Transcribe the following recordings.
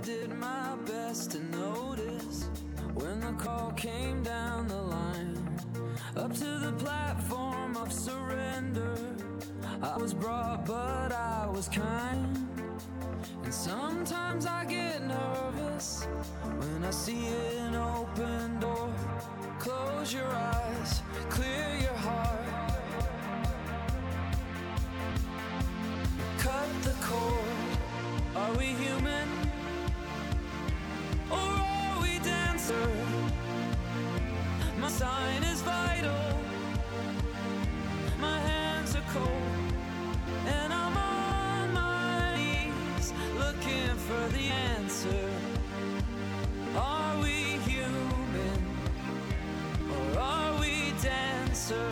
did my best to notice when the call came down the line, up to the platform of surrender. I was brought, but I was kind. And sometimes I get nervous when I see an open door. Close your eyes, clear your heart. Cut the cord. Are we human? Or are we dancer? My sign is vital. My hands are cold. And I'm on my knees looking for the answer. Are we human? Or are we dancer?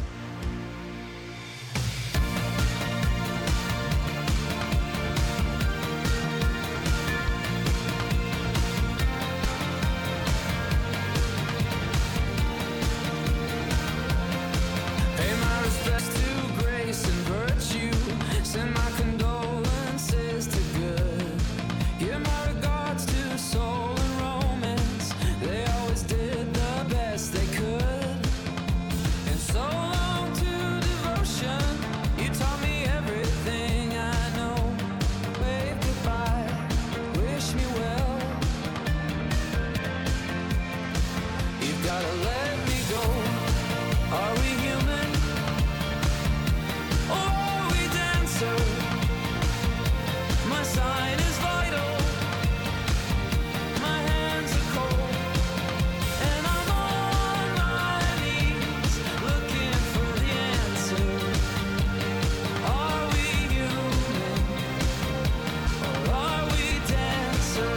Send my condolences to good. Give my regards to soul and romance. They always did the best they could. And so long to devotion. You taught me everything I know. Wave goodbye, wish me well. You've gotta let me go. Are we human? Or my sign is vital. My hands are cold. And I'm on my knees looking for the answer. Are we human? Or are we dancer?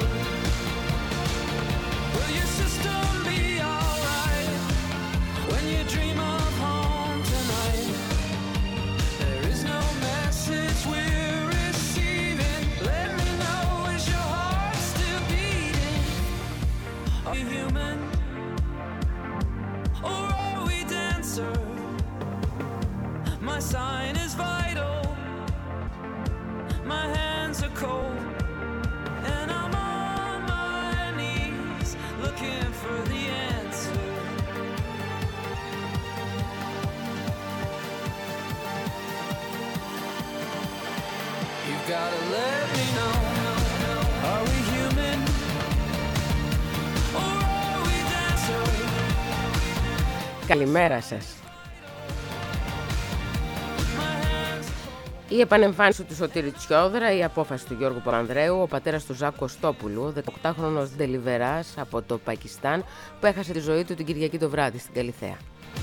Will your system be alright when you dream of home tonight? There is no message we're receiving. Let me know, is your heart still beating? Are we human? Or are we dancer? My sign is vital. My hands are cold. And I'm on my knees looking for the answer. You've gotta let me know. Are we human? Or are we dancer? Καλημέρα σας. Η επανεμφάνιση του Σωτήρη Τσιόδρα, η απόφαση του Γιώργου Παπανδρέου, ο πατέρας του Ζακ Κωστόπουλου, 18χρονος ντελιβεράς από το Πακιστάν, που έχασε τη ζωή του την Κυριακή το βράδυ στην Καλιθέα.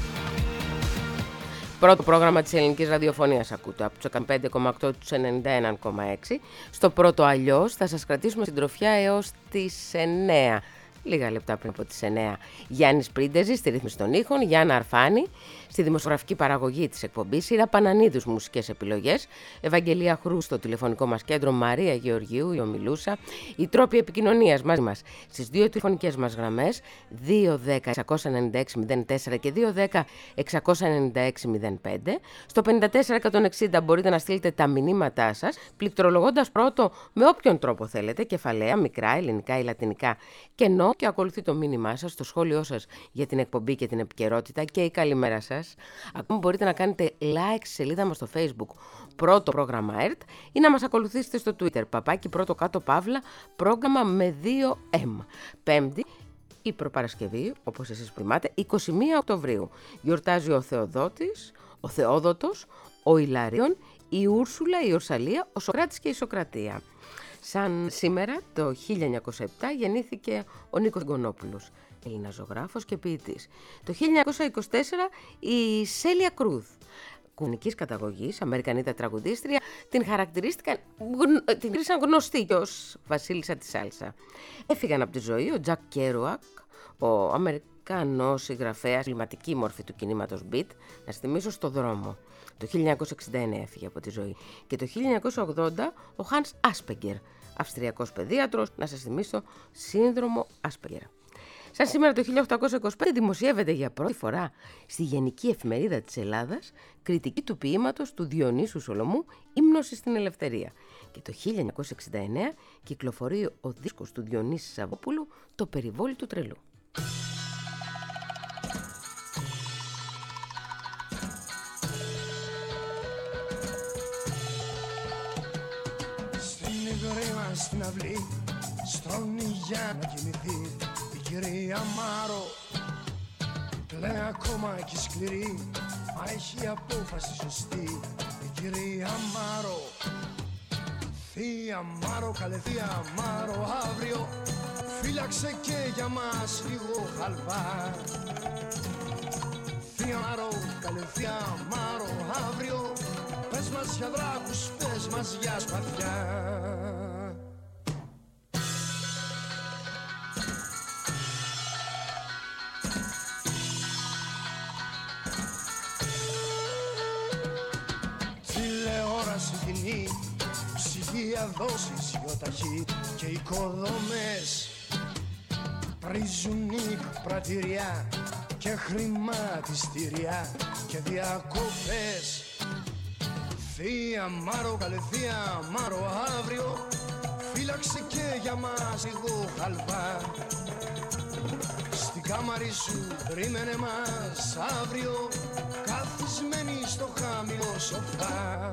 Πρώτο πρόγραμμα της ελληνικής ραδιοφωνίας ακούτε από τους 105,8 τους 91,6. Στο πρώτο αλλιώς θα σας κρατήσουμε συντροφιά έως τις 9. Λίγα λεπτά πριν από τις 9. Γιάννης Πρίντεζης στη ρύθμιση των ήχων, Γιάννα Αρφάνη στη δημοσιογραφική παραγωγή της εκπομπής, Ήρα Πανανίδους μουσικές επιλογές, Ευαγγελία Χρού στο τηλεφωνικό μας κέντρο, Μαρία Γεωργίου, η ομιλούσα. Οι τρόποι επικοινωνίας μαζί μας στις δύο τηλεφωνικές μας γραμμές 210-696-04 και 210-696-05. Στο 54-160 μπορείτε να στείλετε τα μηνύματά σας, πληκτρολογώντας πρώτο με όποιον τρόπο θέλετε, κεφαλαία, μικρά, ελληνικά ή λατινικά, κενό, και ακολουθεί το μήνυμά σας, το σχόλιο σας για την εκπομπή και την επικαιρότητα και η καλημέρα σας. Ακόμα μπορείτε να κάνετε like στη σελίδα μας στο Facebook, πρώτο πρόγραμμα ΕΡΤ, ή να μας ακολουθήσετε στο Twitter, παπάκι πρώτο κάτω παύλα, πρόγραμμα με 2M. Πέμπτη ή προπαρασκευή, όπως εσείς πριμάτε, 21 Οκτωβρίου. Γιορτάζει ο Θεοδότης, ο Θεόδοτος, ο Ιλαρίων, η Ούρσουλα, η Ορσαλία, ο Σοκράτης και η Σοκρατία. Σαν σήμερα, το 1907, γεννήθηκε ο Νίκος Γκονόπουλος, Έλληνας ζωγράφος και ποιητής. Το 1924, η Σέλια Κρούθ, κουνικής καταγωγής, Αμερικανίδα τραγουδίστρια, την κρίθησαν γνωστή και ως βασίλισσα της σάλσα. Έφυγαν από τη ζωή ο Τζακ Κέρουακ, ο Αμερικανός συγγραφέας, κλιματική μορφή του κινήματος beat, να σας θυμίσω, στο δρόμο. Το 1969 έφυγε από τη ζωή. Και το 1980 ο Χάνς Άσπεγκερ, αυστριακός παιδίατρος, να σας θυμίσω, σύνδρομο Άσπεγκερ. Σαν σήμερα το 1825 δημοσιεύεται για πρώτη φορά στη Γενική Εφημερίδα της Ελλάδας κριτική του ποίηματος του Διονύσου Σολομού «Ύμνος στην Ελευθερία». Και το 1969 κυκλοφορεί ο δίσκος του Διονύση Σαββόπουλου, «Το περιβόλι του τρελού». Στην υγρή μας στην αυλή στρώνει για να κοιμηθεί η κυρία Μάρο. Λέει ακόμα κι σκληρή, μα έχει απόφαση σωστή η κυρία Μάρο. Θεία Μάρο, καλέ θεία Μάρο, αύριο φύλαξε και για μας λίγο χαλβά. Θεία Μάρο, καλέ θεία Μάρο, αύριο πες μας για δράκους, πες μας για σπαθιά. Τηλεόραση κοινή, ψυγεία δόσεις ιοταχή και οικοδομές πρίζουν πρατηριά και χρηματιστήρια και διακοπές. Θεία Μάρο, καλέ θεία Μάρο, αύριο φύλαξε και για μας λίγο χαλβά. Στην κάμαρη σου περίμενε μας αύριο, καθισμένη στο χαμηλό σοφά.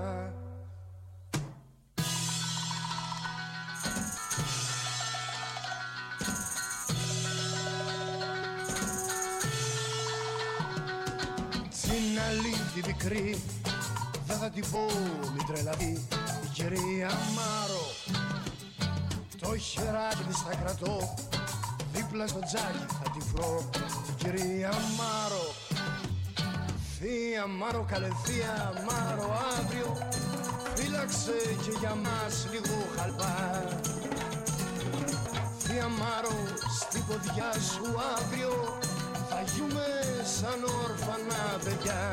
Την αλήθεια πικρή δεν θα την πω, μην τρελαθεί η κυρία Μάρο. Το χεράκι της θα κρατώ, δίπλα στο τζάκι θα τη βρω η κυρία Μάρο. Θεία Μάρο, καλέ θεία Μάρο, αύριο φύλαξε και για μας λίγο χαλβά. Θεία Μάρο, στην ποδιά σου αύριο θα γιούμε σαν όρφανα παιδιά.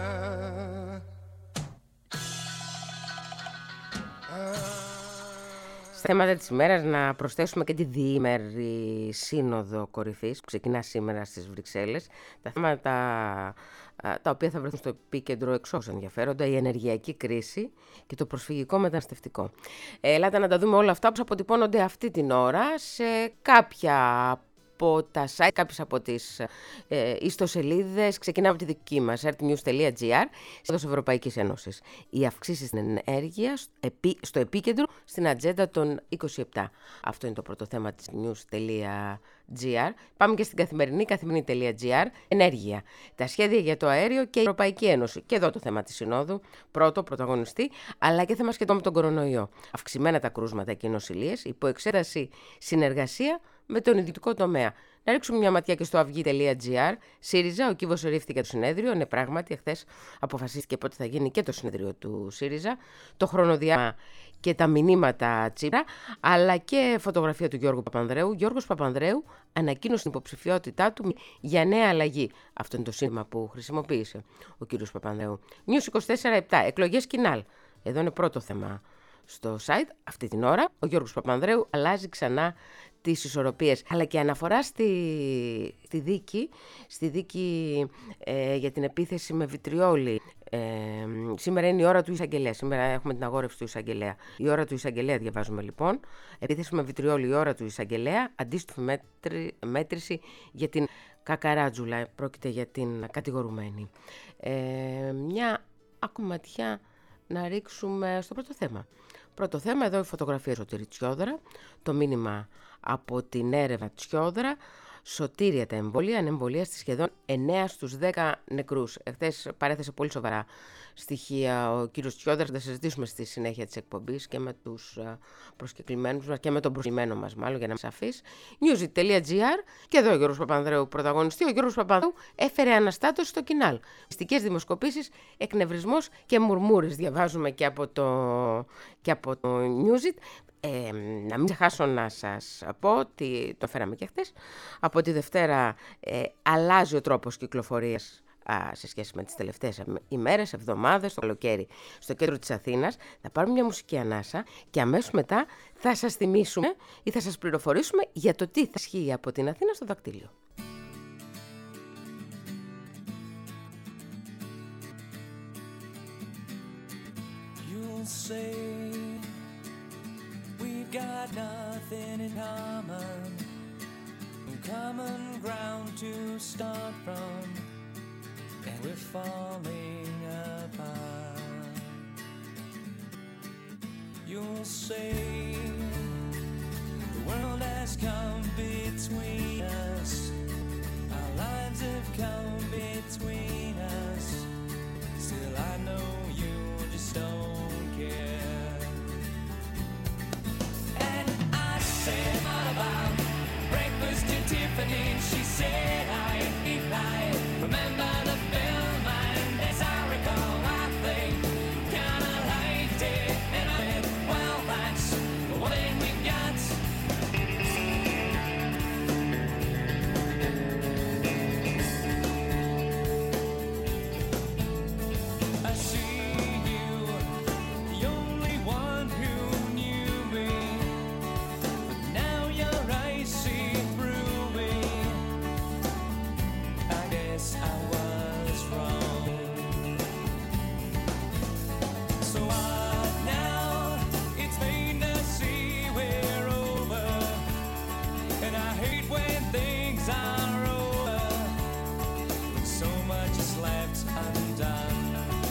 Στα θέματα της ημέρας να προσθέσουμε και τη διήμερη σύνοδο κορυφής που ξεκινά σήμερα στις Βρυξέλλες. Τα θέματα τα οποία θα βρεθούν στο επίκεντρο εξ όσων ενδιαφέροντα, η ενεργειακή κρίση και το προσφυγικό μεταναστευτικό. Ελάτε να τα δούμε όλα αυτά όπως αποτυπώνονται αυτή την ώρα σε κάποια από τα site, κάποιες από τις ιστοσελίδες. Ξεκινάμε από τη δική μας, earthnews.gr, της Ευρωπαϊκής Ένωσης. Οι αυξήσεις στην ενέργεια στο επίκεντρο στην ατζέντα των 27. Αυτό είναι το πρώτο θέμα της news.gr. Πάμε και στην καθημερινή.gr. Ενέργεια. Τα σχέδια για το αέριο και η Ευρωπαϊκή Ένωση. Και εδώ το θέμα της Συνόδου, πρώτο πρωταγωνιστή, αλλά και θέμα σχετικό με τον κορονοϊό. Αυξημένα τα κρούσματα και οι νοσηλίες, υπό εξέταση συνεργασία με τον ιδιωτικό τομέα. Να ρίξουμε μια ματιά και στο αυγή.gr. ΣΥΡΙΖΑ, ο κύβος ορρίφθηκε το συνέδριο. Ναι, πράγματι, εχθές αποφασίστηκε πότε θα γίνει και το συνέδριο του ΣΥΡΙΖΑ. Το χρονοδιάγραμμα και τα μηνύματα Τσίπρα, αλλά και φωτογραφία του Γιώργου Παπανδρέου. Γιώργος Παπανδρέου ανακοίνωσε την υποψηφιότητά του για νέα αλλαγή. Αυτό είναι το σύνθημα που χρησιμοποίησε ο κύριος Παπανδρέου. News 24/7, εκλογές Κινάλ. Εδώ είναι πρώτο θέμα στο site. Αυτή την ώρα ο Γιώργος Παπανδρέου αλλάζει ξανά τις ισορροπίες, αλλά και αναφορά στη δίκη για την επίθεση με βιτριόλι. Σήμερα είναι η ώρα του εισαγγελέα. Σήμερα έχουμε την αγόρευση του εισαγγελέα. Η ώρα του εισαγγελέα διαβάζουμε λοιπόν. Επίθεση με βιτριόλι, η ώρα του εισαγγελέα. Αντίστοιχη μέτρηση για την Κακαράτζουλα. Πρόκειται για την κατηγορουμένη. Μια ακόμα ματιά να ρίξουμε στο πρώτο θέμα. Πρώτο θέμα, εδώ η φωτογραφία Σωτήρη Τσιόδρα, το μήνυμα από την έρευνα Τσιόδρα. Σωτήρια τα εμβόλια, ανεμβολίαστη σχεδόν 9 στους 10 νεκρούς. Εχθές παρέθεσε πολύ σοβαρά στοιχεία ο κύριος Τσιόδρας. Θα τα συζητήσουμε στη συνέχεια της εκπομπής και με τους προσκεκλημένους μας και με τον προσκεκλημένο μας, μάλλον για να είμαι σαφής. Newsit.gr. Και εδώ ο Γιώργος Παπανδρέου πρωταγωνιστή. Ο Γιώργος Παπανδρέου έφερε αναστάτωση στο Κινάλ. Μυστικές δημοσκοπήσεις, εκνευρισμός και μουρμούρες. Διαβάζουμε και από το Newsit. Να μην ξεχάσω να σας πω ότι το φέραμε και χθες. Από τη Δευτέρα αλλάζει ο τρόπος κυκλοφορίας σε σχέση με τις τελευταίες ημέρες, εβδομάδες, το καλοκαίρι στο κέντρο της Αθήνας. Θα πάρουμε μια μουσική ανάσα και αμέσως μετά θα σας θυμίσουμε ή θα σας πληροφορήσουμε για το τι θα ισχύει από την Αθήνα στο δακτύλιο. we've got nothing in common, common ground to start from, and we're falling apart. You'll say the world has come between us, our lives have come between us. Still I know you just don't care. And I said, what about breakfast at Tiffany? She said, I remember the film, and as I recall, I think kinda liked it. And I said, well, that's the one thing we got. I see you, the only one who knew me, but now your eyes see through me. I guess I was wrong. So what now? It's plain to see we're over, and I hate when things are over, when so much is left undone.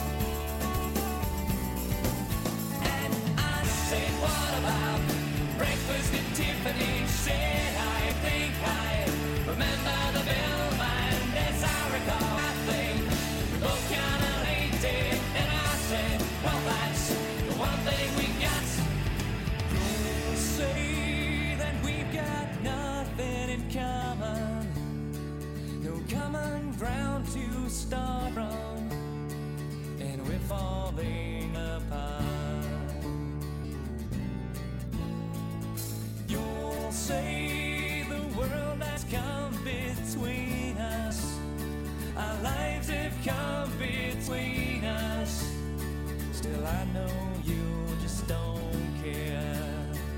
And I said, what about breakfast at Tiffany? She said, I think I remember the film, and as I recall, I think we both kinda liked it. And I said, well, that's the one thing we got. You'll say that we've got nothing in common, no common ground to start from, and we're falling apart. You'll say the world has come between us, our lives have come between us. Still I know you just don't care.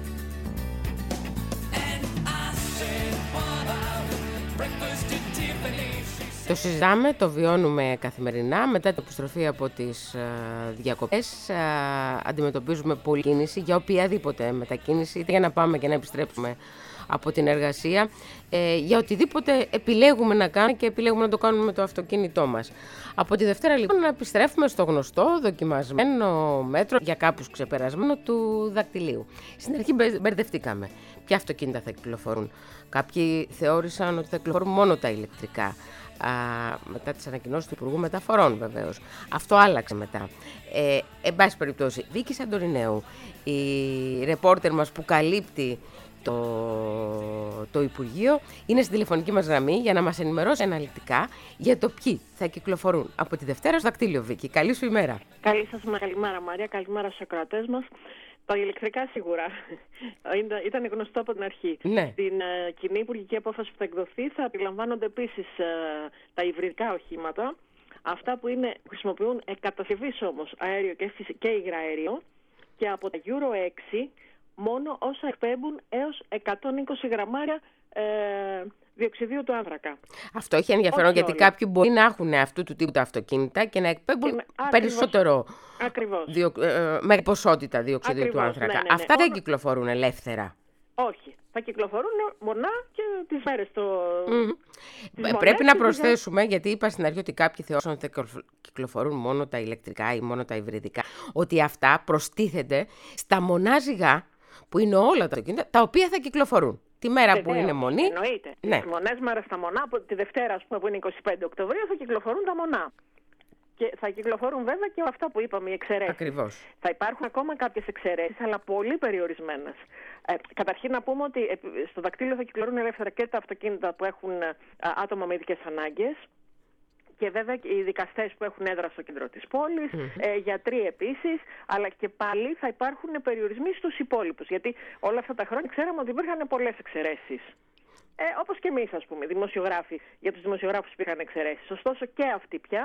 And I said, what about breakfast at Tiffany? Το συζητάμε, το βιώνουμε καθημερινά. Μετά την επιστροφή από τις διακοπές αντιμετωπίζουμε πολλή κίνηση για οποιαδήποτε μετακίνηση, είτε για να πάμε και να επιστρέψουμε από την εργασία, για οτιδήποτε επιλέγουμε να κάνουμε και επιλέγουμε να το κάνουμε με το αυτοκίνητό μας. Από τη Δευτέρα λοιπόν να επιστρέφουμε στο γνωστό δοκιμασμένο μέτρο, για κάπως ξεπερασμένο, του δακτυλίου. Στην αρχή μπερδευτήκαμε. Ποια αυτοκίνητα θα κυκλοφορούν? Κάποιοι θεώρησαν ότι θα κυκλοφορούν μόνο τα ηλεκτρικά. Μετά τις ανακοινώσεις του Υπουργού Μεταφορών βεβαίως. Αυτό άλλαξε μετά. Εν πάση περιπτώσει, Βίκη Σαντορινέου, η ρεπόρτερ μας που καλύπτει το Υπουργείο, είναι στην τηλεφωνική μας γραμμή για να μας ενημερώσει αναλυτικά για το ποιοι θα κυκλοφορούν από τη Δευτέρα στο δακτύλιο. Βίκη, καλή σου ημέρα. Καλή σας καλημέρα, Μαρία, καλημέρα στους ακροατές μας. Τα ηλεκτρικά σίγουρα ήταν γνωστό από την αρχή. Ναι. Στην κοινή υπουργική απόφαση που θα εκδοθεί θα περιλαμβάνονται επίσης τα υβριδικά οχήματα, αυτά που χρησιμοποιούν κατασκευής όμως αέριο και υγραέριο, και από τα Euro 6 μόνο όσα εκπέμπουν έως 120 γραμμάρια διοξιδίου του άνθρακα. Αυτό έχει ενδιαφέρον, γιατί κάποιοι μπορεί να έχουν αυτού του τύπου τα αυτοκίνητα και να εκπέμπουν περισσότερο με ποσότητα διοξιδίου του άνθρακα. Ναι. Αυτά δεν κυκλοφορούν ελεύθερα. Όχι. Θα κυκλοφορούν μονά και τις μέρες Πρέπει να προσθέσουμε, γιατί είπα στην αρχή ότι κάποιοι θεώρησαν ότι θα κυκλοφορούν μόνο τα ηλεκτρικά ή μόνο τα υβριδικά, ότι αυτά προστίθενται στα μονάζιγα που είναι όλα τα αυτοκίνητα, τα οποία θα κυκλοφορούν. Τη μέρα που είναι μονή. Εννοείται. Ναι. Τις μονές μέρες στα μονά, από τη Δευτέρα, ας πούμε, που είναι 25 Οκτωβρίου, θα κυκλοφορούν τα μονά. Και θα κυκλοφορούν βέβαια και αυτά που είπαμε, οι εξαιρέσεις. Ακριβώς. Θα υπάρχουν ακόμα κάποιες εξαιρέσεις, αλλά πολύ περιορισμένες. Καταρχήν να πούμε ότι στο δακτύλιο θα κυκλοφορούν ελεύθερα και τα αυτοκίνητα που έχουν άτομα με ειδικές ανάγκες. Και βέβαια και οι δικαστές που έχουν έδρα στο κέντρο της πόλης, γιατροί επίσης, αλλά και πάλι θα υπάρχουν περιορισμοί στους υπόλοιπους. Γιατί όλα αυτά τα χρόνια ξέραμε ότι υπήρχαν πολλές εξαιρέσεις. Όπως και εμείς, ας πούμε, δημοσιογράφοι. Για τους δημοσιογράφους υπήρχαν εξαιρέσεις. Ωστόσο και αυτοί πια,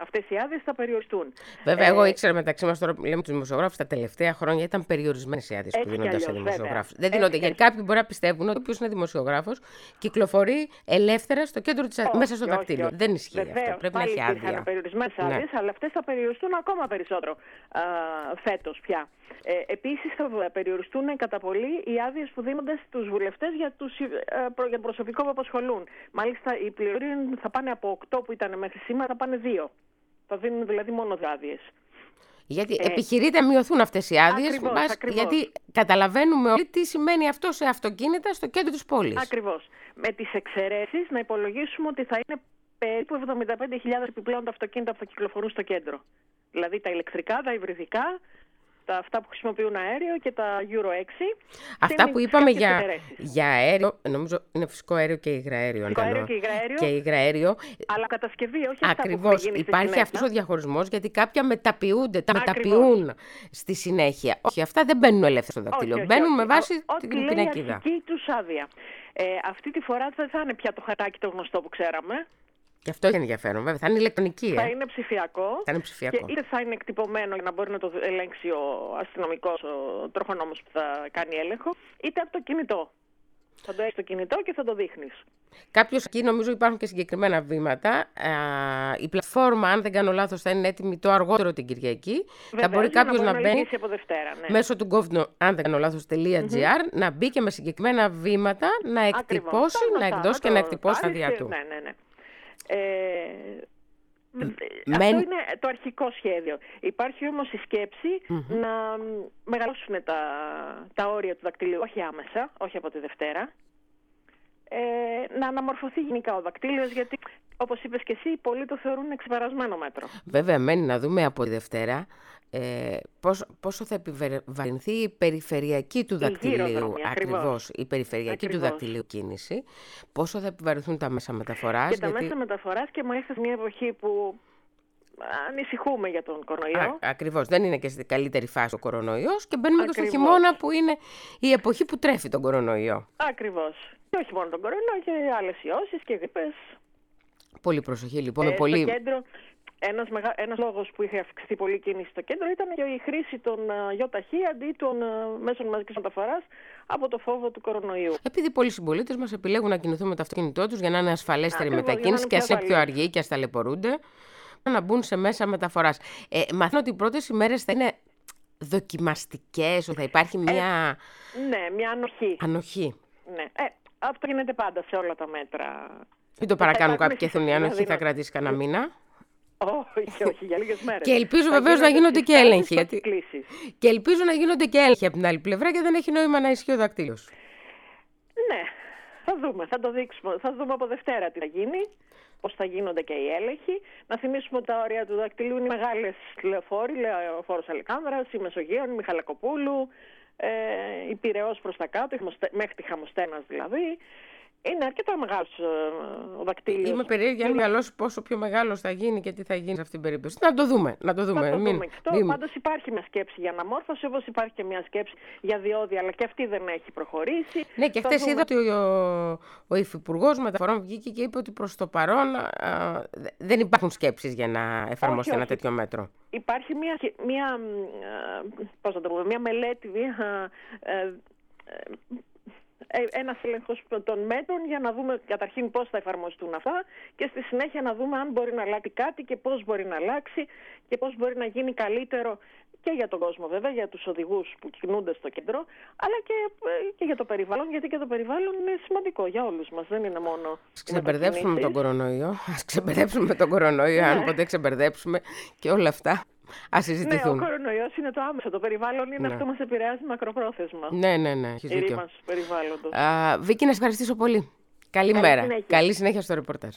Αυτές οι άδειες θα περιοριστούν. Βέβαια, εγώ ήξερα μεταξύ μας τώρα, λέμε τους δημοσιογράφους, τα τελευταία χρόνια ήταν περιορισμένες οι άδειες που δίνονται σε δημοσιογράφους. Δεν δίνονται, γιατί κάποιοι μπορεί να πιστεύουν ότι όποιος είναι δημοσιογράφος κυκλοφορεί ελεύθερα στο κέντρο της μέσα στο δακτύλιο. Δεν ισχύει αυτό. Πρέπει να έχει άδεια. Υπήρχαν περιορισμένες άδειες, αλλά αυτές θα περιοριστούν ακόμα περισσότερο φέτος πια. Επίσης, θα περιοριστούν κατά πολύ οι άδειες που δίνονται στους βουλευτές για το προσωπικό που απασχολούν. Μάλιστα, οι πληροφορίες θα πάνε από 8 που ήταν μέχρι σήμερα, θα πάνε 2. Θα δίνουν δηλαδή μόνο άδειες. Γιατί επιχειρείται να μειωθούν αυτές οι άδειες, γιατί καταλαβαίνουμε όλοι τι σημαίνει αυτό σε αυτοκίνητα στο κέντρο της πόλης. Ακριβώς. Με τις εξαιρέσεις να υπολογίσουμε ότι θα είναι περίπου 75.000 επιπλέον τα αυτοκίνητα που θα κυκλοφορούν στο κέντρο. Δηλαδή τα ηλεκτρικά, τα υβριδικά, αυτά που χρησιμοποιούν αέριο και τα Euro 6. Αυτά που είπαμε για αέριο, νομίζω είναι φυσικό αέριο και υγραέριο. Φυσικό αέριο και υγραέριο. Αλλά κατασκευή, όχι ακριβώς, αυτά που υπάρχει αυτός ο διαχωρισμός, γιατί κάποια μεταποιούνται, τα μεταποιούν στη συνέχεια. Όχι, αυτά δεν μπαίνουν ελεύθερα στο δακτύλιο. Μπαίνουν με βάση την πινακίδα. Η αρχική τους άδεια. Αυτή τη φορά δεν θα είναι πια το χαρτάκι το γνωστό που ξέραμε. Και αυτό είναι ενδιαφέρον, βέβαια. Θα είναι ηλεκτρονική. Θα είναι ψηφιακό. Θα είναι ψηφιακό. Και είτε θα είναι εκτυπωμένο για να μπορεί να το ελέγξει ο αστυνομικός, ο τροχονόμος που θα κάνει έλεγχο, είτε από το κινητό. Θα το έχεις στο κινητό και θα το δείχνεις. Κάποιος εκεί, νομίζω υπάρχουν και συγκεκριμένα βήματα. Η πλατφόρμα, αν δεν κάνω λάθος, θα είναι έτοιμη το αργότερο την Κυριακή. Βέβαια, θα μπορεί κάποιος να μπαίνει από Δευτέρα, ναι. μέσω του govno, αν δεν κάνω λάθος.gr, να μπει και με συγκεκριμένα βήματα να εκτυπώσει, να εκδώσει και να εκτυπώσει τα άδεια του. Ναι. Αυτό είναι το αρχικό σχέδιο. Υπάρχει όμως η σκέψη να μεγαλώσουν τα όρια του δακτυλίου, όχι άμεσα, όχι από τη Δευτέρα, να αναμορφωθεί γενικά ο δακτύλιος, γιατί όπως είπες και εσύ, πολλοί το θεωρούν ξεπερασμένο μέτρο. Βέβαια, μένει να δούμε από τη Δευτέρα πόσο θα επιβαρυνθεί η περιφερειακή του δακτυλίου, ακριβώς, η περιφερειακή του δακτυλίου κίνηση, πόσο θα επιβαρυνθούν τα μέσα μεταφοράς. Και τα μέσα μεταφοράς, και μάλιστα σε μια εποχή που ανησυχούμε για τον κορονοϊό. Ακριβώς, δεν είναι και στη καλύτερη φάση ο κορονοϊός και μπαίνουμε και στο χειμώνα που είναι η εποχή που τρέφει τον κορονοϊό. Ακριβώς. Και όχι μόνο τον κορονοϊό, και άλλες ιώσεις και γρίπες. Πολύ προσοχή λοιπόν. Στο κέντρο, ένας λόγος που είχε αυξηθεί πολύ κίνηση στο κέντρο ήταν και η χρήση των ΙΟΤΑΧΗ αντί των μέσων μαζικής μεταφοράς από το φόβο του κορονοϊού. Επειδή πολλοί συμπολίτες μας επιλέγουν να κινηθούν με το αυτοκίνητό τους για να είναι ασφαλέστερη μετακίνηση και ας είναι πιο αργοί και ας ταλαιπωρούνται, να μπουν σε μέσα μεταφοράς. Μαθαίνω ότι οι πρώτες ημέρες θα είναι δοκιμαστικές, ότι θα υπάρχει μια... μια ανοχή. Ναι. Αυτό γίνεται πάντα σε όλα τα μέτρα. Μην το παρακάνουν κάποιοι και θέλουν η ανοχή, θα κρατήσει κανένα μήνα. Όχι, για λίγες μέρες. Και ελπίζω βεβαίως να γίνονται και έλεγχοι. Και ελπίζω να γίνονται και έλεγχοι από την άλλη πλευρά, και δεν έχει νόημα να ισχύει ο δακτύλιος. Ναι, θα δούμε, θα το δείξουμε. Θα δούμε από Δευτέρα τι θα γίνει, πώς θα γίνονται και οι έλεγχοι. Να θυμίσουμε ότι τα όρια του δακτυλίου είναι μεγάλες λεωφόροι, Λεωφόρος Αλεξάνδρας, η Μεσογείων, η Μιχαλακοπούλου, η Πειραιώς προς τα κάτω, μέχρι τη Χαμοστένας δηλαδή. Είναι αρκετά μεγάλος ο δακτύλιος. Είμαι περίεργη αν μεγαλώσει πόσο πιο μεγάλος θα γίνει και τι θα γίνει σε αυτήν την περίπτωση. Να το δούμε. Πάντως υπάρχει μια σκέψη για αναμόρφωση, όπως υπάρχει και μια σκέψη για διόδια, αλλά και αυτή δεν έχει προχωρήσει. Ναι, και χθες είδα ότι ο Υφυπουργός Μεταφορών βγήκε και είπε ότι προς το παρόν δεν υπάρχουν σκέψεις για να εφαρμοστεί ένα τέτοιο μέτρο. Υπάρχει μια μελέτη, ένας έλεγχος των μέτρων για να δούμε καταρχήν πώς θα εφαρμοστούν αυτά και στη συνέχεια να δούμε αν μπορεί να αλλάξει κάτι και πώς μπορεί να αλλάξει και πώς μπορεί να γίνει καλύτερο και για τον κόσμο βέβαια, για τους οδηγούς που κινούνται στο κέντρο, αλλά και για το περιβάλλον, γιατί και το περιβάλλον είναι σημαντικό για όλους μας, δεν είναι μόνο... Ας ξεμπερδέψουμε με τον κορονοϊό, αν ποτέ ξεμπερδέψουμε και όλα αυτά. Ναι, ο κορονοϊός είναι το άμεσο. Το περιβάλλον είναι αυτό που μας επηρεάζει μακροπρόθεσμα. Ναι, έχεις δίκιο. Η ρήμανση του περιβάλλοντος. Βίκη, να σε ευχαριστήσω πολύ. Καλημέρα. Καλή συνέχεια στο ρεπορτάζ.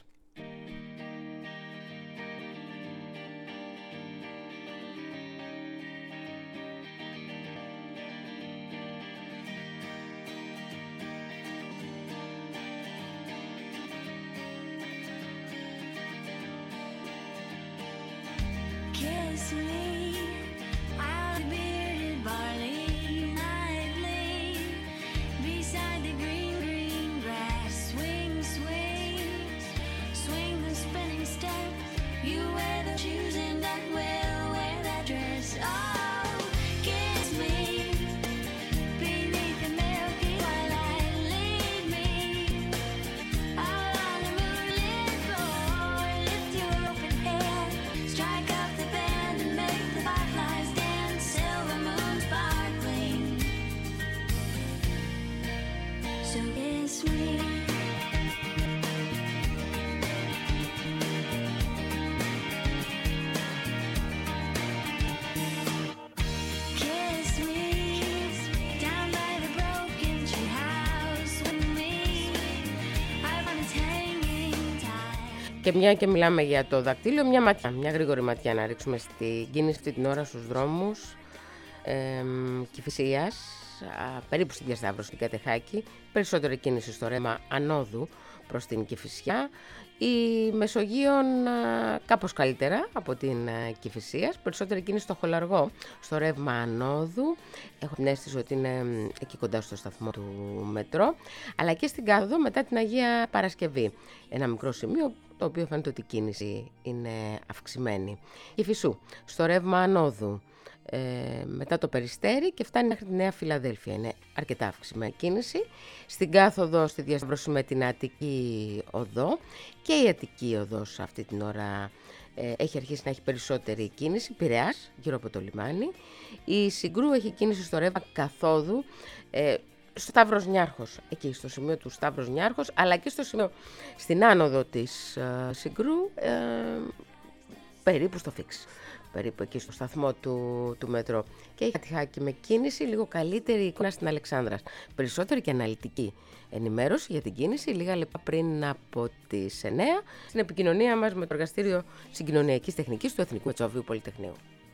Και μια και μιλάμε για το δακτύλιο, μια γρήγορη ματιά να ρίξουμε στην κίνηση αυτή την ώρα στους δρόμους Κηφισίας, περίπου στη διασταύρωση στην Κατεχάκη, περισσότερη κίνηση στο ρεύμα ανόδου προς την Κηφισιά, η Μεσογείων κάπως καλύτερα από την Κηφισίας, περισσότερη κίνηση στο Χολαργό, στο ρεύμα ανόδου, έχω την αίσθηση ότι είναι εκεί κοντά στο σταθμό του μετρό, αλλά και στην Κάθοδο μετά την Αγία Παρασκευή, ένα μικρό σημείο το οποίο φαίνεται ότι η κίνηση είναι αυξημένη. Κηφισού, στο ρεύμα ανόδου, μετά το Περιστέρι και φτάνει μέχρι τη Νέα Φιλαδέλφια. Είναι αρκετά αυξημένη κίνηση. Στην Κάθοδο, στη διασταύρωση με την Αττική Οδό, και η Αττική Οδός αυτή την ώρα έχει αρχίσει να έχει περισσότερη κίνηση. Πειραιάς, γύρω από το λιμάνι. Η Συγκρού έχει κίνηση στο ρεύμα καθόδου, στο Σταύρος Νιάρχος, εκεί στο σημείο του Σταύρος Νιάρχος, αλλά και στο σημείο στην άνοδο της Συγκρού, περίπου στο Φίξ, περίπου εκεί στο σταθμό του μετρό. Και η Κατεχάκη με κίνηση, λίγο καλύτερη εικόνα στην Αλεξάνδρας. Περισσότερη και αναλυτική ενημέρωση για την κίνηση λίγα λεπτά πριν από τις 9 στην επικοινωνία μας με το Εργαστήριο Συγκοινωνιακής Τεχνικής του Εθνικού Μετσόβιου Πολυτεχνείου.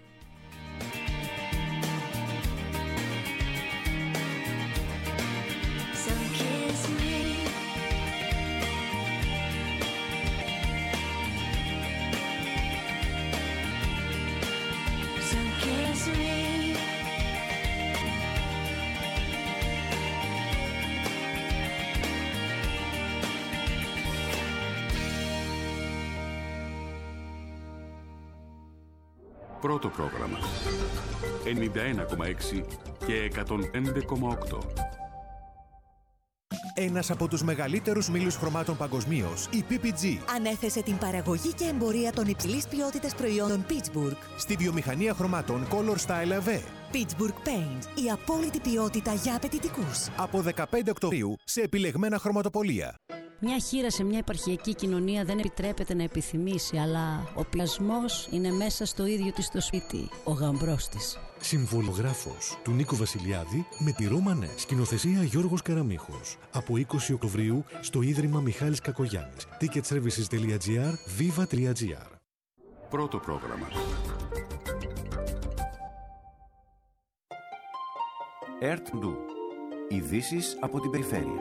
Πρώτο πρόγραμμα 91,6 και 105,8. Ένας από τους μεγαλύτερους μήλους χρωμάτων παγκοσμίως, η PPG, ανέθεσε την παραγωγή και εμπορία των υψηλής ποιότητας προϊόντων Pittsburgh στη βιομηχανία χρωμάτων Color Style AV. Pittsburgh Paint, η απόλυτη ποιότητα για απαιτητικούς. Από 15 Οκτωβρίου σε επιλεγμένα χρωματοπωλεία. Μια χήρα σε μια επαρχιακή κοινωνία δεν επιτρέπεται να επιθυμήσει, αλλά ο πλασμός είναι μέσα στο ίδιο της το σπίτι, ο γαμπρός της. Συμβολογράφος του Νίκου Βασιλιάδη με τη Ρώμανε. Σκηνοθεσία Γιώργος Καραμίχος. Από 20 Οκτωβρίου στο Ίδρυμα Μιχάλης Κακογιάννης. Ticketservices.gr, viva.gr. Πρώτο πρόγραμμα. ΕΡΤ-ΝΤΟΥ. Ειδήσεις από την περιφέρεια.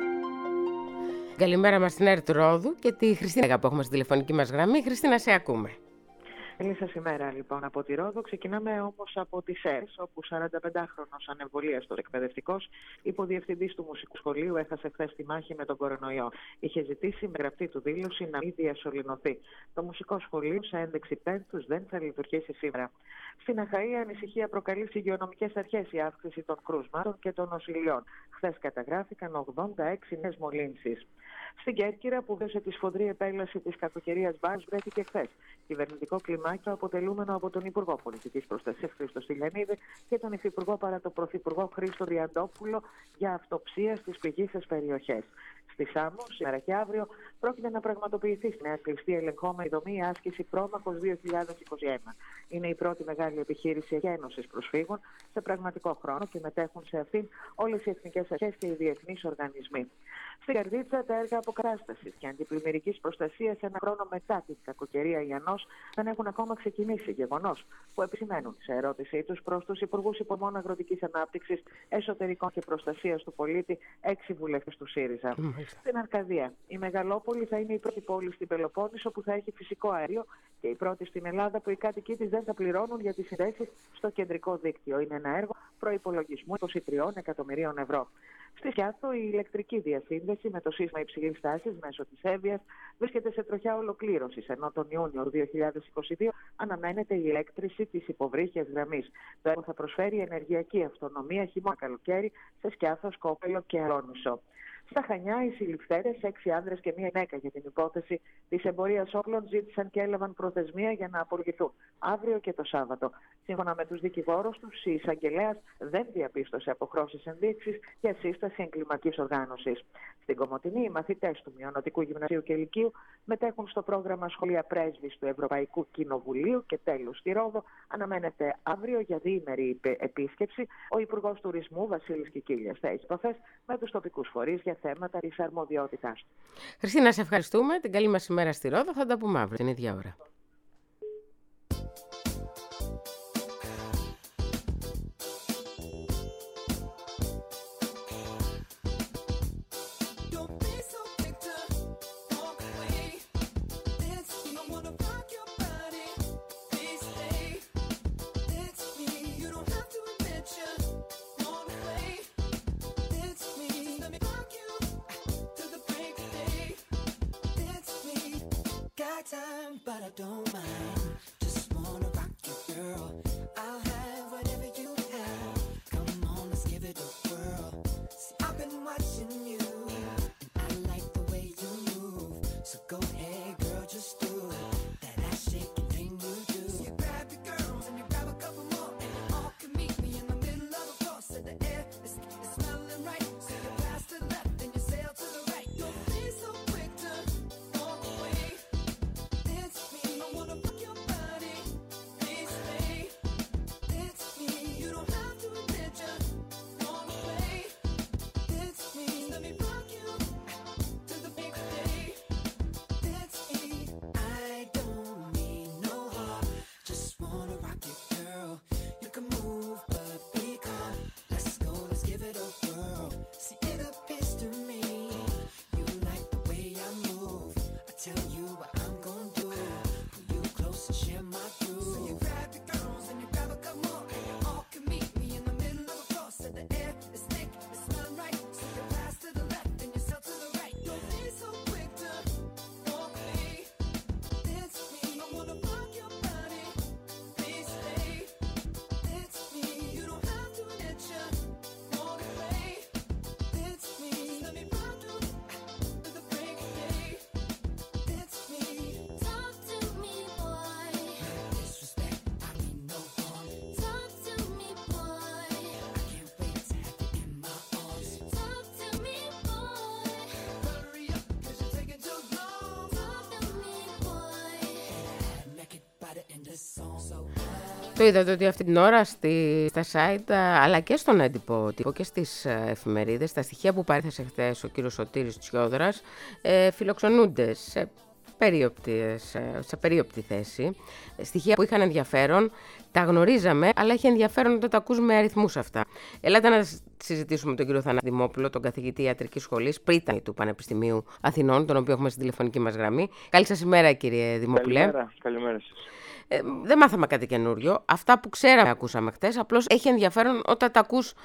Καλημέρα μας στην ΕΡΤ Ρόδου και τη Χριστίνα που έχουμε στη τηλεφωνική μας γραμμή. Χριστίνα, σε ακούμε. Καλή σας ημέρα λοιπόν από τη Ρόδο. Ξεκινάμε όμως από τη ΣΕΡΣ, όπου 45χρονος ανεμβολίαστος εκπαιδευτικός υποδιευθυντής του Μουσικού Σχολείου έχασε χθες τη μάχη με τον κορονοϊό. Είχε ζητήσει με γραπτή του δήλωση να μην διασωληνωθεί. Το Μουσικό Σχολείο σε ένδειξη πένθους δεν θα λειτουργήσει σήμερα. Στην Αχαΐα ανησυχία προκαλεί στις υγειονομικές αρχές η αύξηση των κρούσματων και των νοσηλιών. Χθες καταγράφηκαν 86 νέες μολύνσεις. Στην Κέρκυρα, που δώσε τη σφοδρή επέλαση της κακοκαιρίας Μπάρς, βρέθηκε χθες κυβερνητικό κλιμάκιο αποτελούμενο από τον Υπουργό Πολιτικής Προστασίας Χρήστο Στυλιανίδη και τον Υφυπουργό παρά τον Πρωθυπουργό Χρήστο Ριαντόπουλο για αυτοψία στις πληγείσες περιοχές. Στη Σάμο, σήμερα και αύριο, πρόκειται να πραγματοποιηθεί στη νέα κλειστή ελεγχόμενη δομή η άσκηση Πρόμαχος 2021. Είναι η πρώτη μεγάλη επιχείρηση εγένωσης προσφύγων σε πραγματικό χρόνο και μετέχουν σε αυτήν όλες οι εθνικές αρχές και οι διεθνείς οργανισμοί. Στην Καρδίτσα, τα έργα αποκατάστασης και αντιπλημμυρικής προστασίας ένα χρόνο μετά την κακοκαιρία Ιαννός δεν έχουν ακόμα ξεκινήσει, γεγονός που επισημαίνουν σε ερώτησή τους προς τους Υπουργούς Υπομών Αγροτικής Ανάπτυξης, Εσωτερικών και Προστασίας του Πολίτη, 6 βουλευτές του ΣΥΡΙΖΑ. Στην Αρκαδία, η Μεγαλόπολη θα είναι η πρώτη πόλη στην Πελοπόννησο που θα έχει φυσικό αέριο και η πρώτη στην Ελλάδα που οι κάτοικοι της δεν θα πληρώνουν για τις συνδέσεις στο κεντρικό δίκτυο. Είναι ένα έργο προϋπολογισμού 23 εκατομμυρίων ευρώ. Στη Σκιάθο, η ηλεκτρική διασύνδεση με το σύστημα υψηλής τάσης μέσω της Εύβοιας βρίσκεται σε τροχιά ολοκλήρωσης, ενώ τον Ιούνιο 2022 αναμένεται η ηλέκτριση της υποβρύχιας γραμμής. Το έργο θα προσφέρει ενεργειακή αυτονομία χειμώνα-καλοκαίρι σε Σκιάθο, Σκόπελο και Αρώνησο. Στα Χανιά, οι συλληφθέντες, 6 άνδρες και 1 γυναίκα για την υπόθεση της εμπορίας όπλων, ζήτησαν και έλαβαν προθεσμία για να απολογηθούν αύριο και το Σάββατο. Σύμφωνα με τους δικηγόρους τους, η εισαγγελέας δεν διαπίστωσε αποχρώσεις ενδείξεις για σύσταση εγκληματικής οργάνωσης. Στην Κομοτηνή, οι μαθητές του Μειωνοτικού Γυμνασίου και Λυκείου μετέχουν στο πρόγραμμα Σχολεία Πρέσβης του Ευρωπαϊκού Κοινοβουλίου και τέλους στη Ρόδο αναμένεται αύριο για διήμερη επίσκεψη ο Υπουργός Τουρισμού Βασίλης Κικίλιας. Θα έχει επαφές με τους τοπικούς φορείς για τέτοια θέματα της αρμοδιότητάς του. Χριστίνα, σε ευχαριστούμε. Την καλή μας ημέρα στη Ρόδο. Θα τα πούμε αύριο την ίδια ώρα. Time, but I don't mind. Just wanna rock you, girl. I'll have whatever you have. Come on, let's give it a whirl. See, I've been watching you, and I like the way you move. So go ahead, girl, just do that ass shaking thing you do. So you grab your girls and you grab a couple more, and you all can meet me in the middle of the floor. So the air is smelling right. So you pass to the left and you sail to the right. Don't be so quick to walk away. Το είδατε ότι αυτή την ώρα στα site αλλά και στον έντυπο τύπο και στις εφημερίδες, τα στοιχεία που παρέθεσε χθες ο κύριος Σωτήρης Τσιόδρας φιλοξενούνται σε περίοπτη θέση. Στοιχεία που είχαν ενδιαφέρον, τα γνωρίζαμε, αλλά έχει ενδιαφέρον όταν τα ακούς με αριθμούς αυτά. Ελάτε να συζητήσουμε με τον κύριο Θανάση Δημόπουλο, τον καθηγητή ιατρικής σχολής, πρίτανη του Πανεπιστημίου Αθηνών, τον οποίο έχουμε στην τηλεφωνική μας γραμμή. Καλή σας ημέρα, κύριε Δημόπουλε. Καλημέρα σας. Δεν μάθαμε κάτι καινούριο. Αυτά που ξέραμε ακούσαμε χτες, απλώς έχει ενδιαφέρον όταν τα ακούς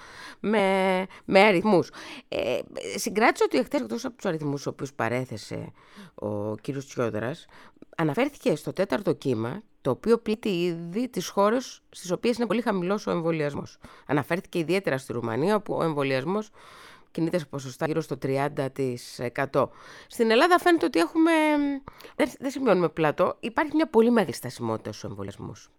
με αριθμούς. Συγκράτησα ότι χτες, εκτός από τους αριθμούς τους οποίους παρέθεσε ο κύριος Τσιόδρας, αναφέρθηκε στο 4ο κύμα, το οποίο πλήττει ήδη τις χώρες στις οποίες είναι πολύ χαμηλός ο εμβολιασμός. Αναφέρθηκε ιδιαίτερα στη Ρουμανία, όπου ο εμβολιασμός κινείται σε ποσοστά γύρω στο 30%. Στην Ελλάδα φαίνεται ότι δεν σημειώνουμε πλατό, υπάρχει μια πολύ μεγάλη στασιμότητα στους εμβολιασμούς.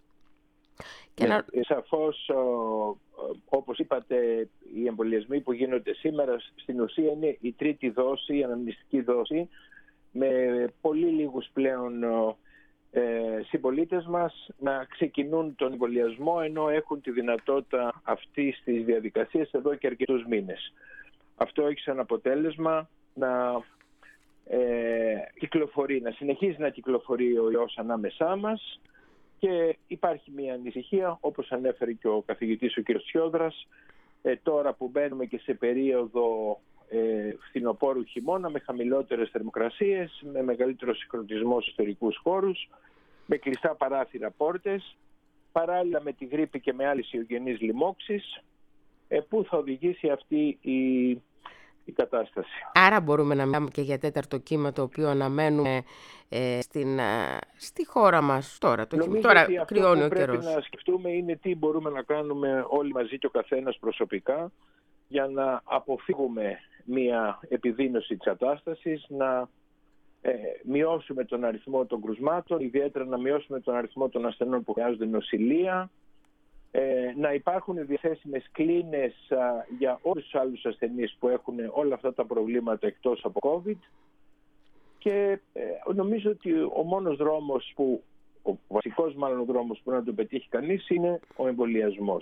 Σαφώς, όπως είπατε, οι εμβολιασμοί που γίνονται σήμερα στην ουσία είναι η τρίτη δόση, η αναμνηστική δόση, με πολύ λίγους πλέον συμπολίτες μας να ξεκινούν τον εμβολιασμό, ενώ έχουν τη δυνατότητα αυτής της διαδικασίας εδώ και αρκετούς μήνες. Αυτό έχει σαν αποτέλεσμα να συνεχίζει να κυκλοφορεί ο ιός ανάμεσά μας και υπάρχει μια ανησυχία, όπως ανέφερε και ο καθηγητής ο κ. Τσιόδρας, τώρα που μπαίνουμε και σε περίοδο φθινοπόρου χειμώνα με χαμηλότερες θερμοκρασίες, με μεγαλύτερο συγχρονισμό στους εσωτερικούς χώρους, με κλειστά παράθυρα πόρτες, παράλληλα με τη γρίπη και με άλλες ιογενείς λοιμώξεις, που θα οδηγήσει αυτή η κατάσταση. Άρα μπορούμε να μιλάμε και για 4ο κύμα, το οποίο αναμένουμε στη χώρα μας τώρα. Τώρα κρυώνει ο καιρός. Πρέπει να σκεφτούμε είναι τι μπορούμε να κάνουμε όλοι μαζί και ο καθένας προσωπικά για να αποφύγουμε μια επιδείνωση της κατάστασης, να μειώσουμε τον αριθμό των κρουσμάτων, ιδιαίτερα να μειώσουμε τον αριθμό των ασθενών που χρειάζονται νοσηλεία, να υπάρχουν διαθέσιμες κλίνες για όλους τους άλλους ασθενείς που έχουν όλα αυτά τα προβλήματα εκτός από COVID, και νομίζω ότι ο μόνος δρόμος ο βασικός μάλλον δρόμος που να το πετύχει κανείς είναι ο εμβολιασμός.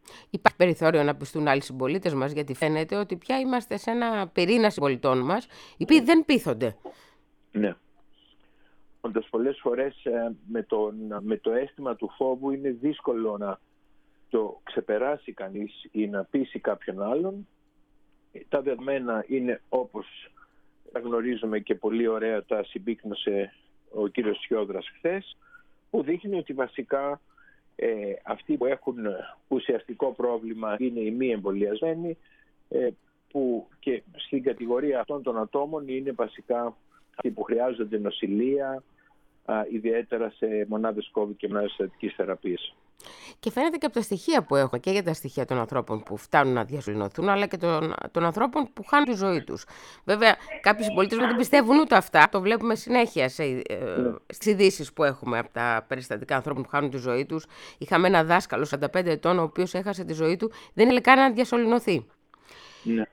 Υπάρχει περιθώριο να πιστούν άλλοι συμπολίτες μας, γιατί φαίνεται ότι πια είμαστε σε ένα πυρήνα συμπολιτών μας, οι οποίοι δεν πείθονται. Ναι. Όντως πολλές φορές με το αίσθημα του φόβου είναι δύσκολο να το ξεπεράσει κανείς ή να πείσει κάποιον άλλον. Τα δεδομένα είναι όπως τα γνωρίζουμε και πολύ ωραία τα συμπίκνωσε ο κύριος Τσιόδρας χθες, που δείχνει ότι βασικά αυτοί που έχουν ουσιαστικό πρόβλημα είναι οι μη εμβολιασμένοι, που και στην κατηγορία αυτών των ατόμων είναι βασικά αυτοί που χρειάζονται νοσηλεία, ιδιαίτερα σε μονάδες COVID και μονάδες θετικής θεραπείας. Και φαίνεται και από τα στοιχεία που έχουμε, και για τα στοιχεία των ανθρώπων που φτάνουν να διασωληνωθούν, αλλά και των ανθρώπων που χάνουν τη ζωή τους. Βέβαια, κάποιοι συμπολίτες δεν πιστεύουν ούτε αυτά. Το βλέπουμε συνέχεια στις ειδήσεις που έχουμε από τα περιστατικά ανθρώπων που χάνουν τη ζωή τους. Είχαμε ένα δάσκαλο 45 ετών, ο οποίος έχασε τη ζωή του, δεν ήθελε καν να διασωληνωθεί. Ναι.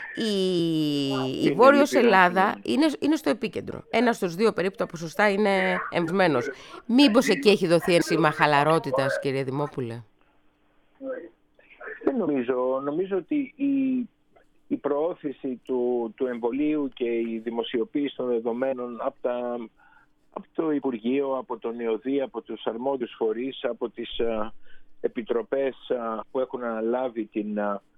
Η Βόρειος Ελλάδα είναι στο επίκεντρο. 1 στους 2 περίπου τα ποσοστά είναι εμβμένος. Μήπως εκεί έχει δοθεί ένα σήμα χαλαρότητας, κύριε Δημόπουλε? Δεν νομίζω. Νομίζω ότι η προώθηση του εμβολίου και η δημοσιοποίηση των δεδομένων από το Υπουργείο, από τον ΕΟΔΗ, από τους αρμόδιους φορείς, από τις επιτροπές που έχουν αναλάβει την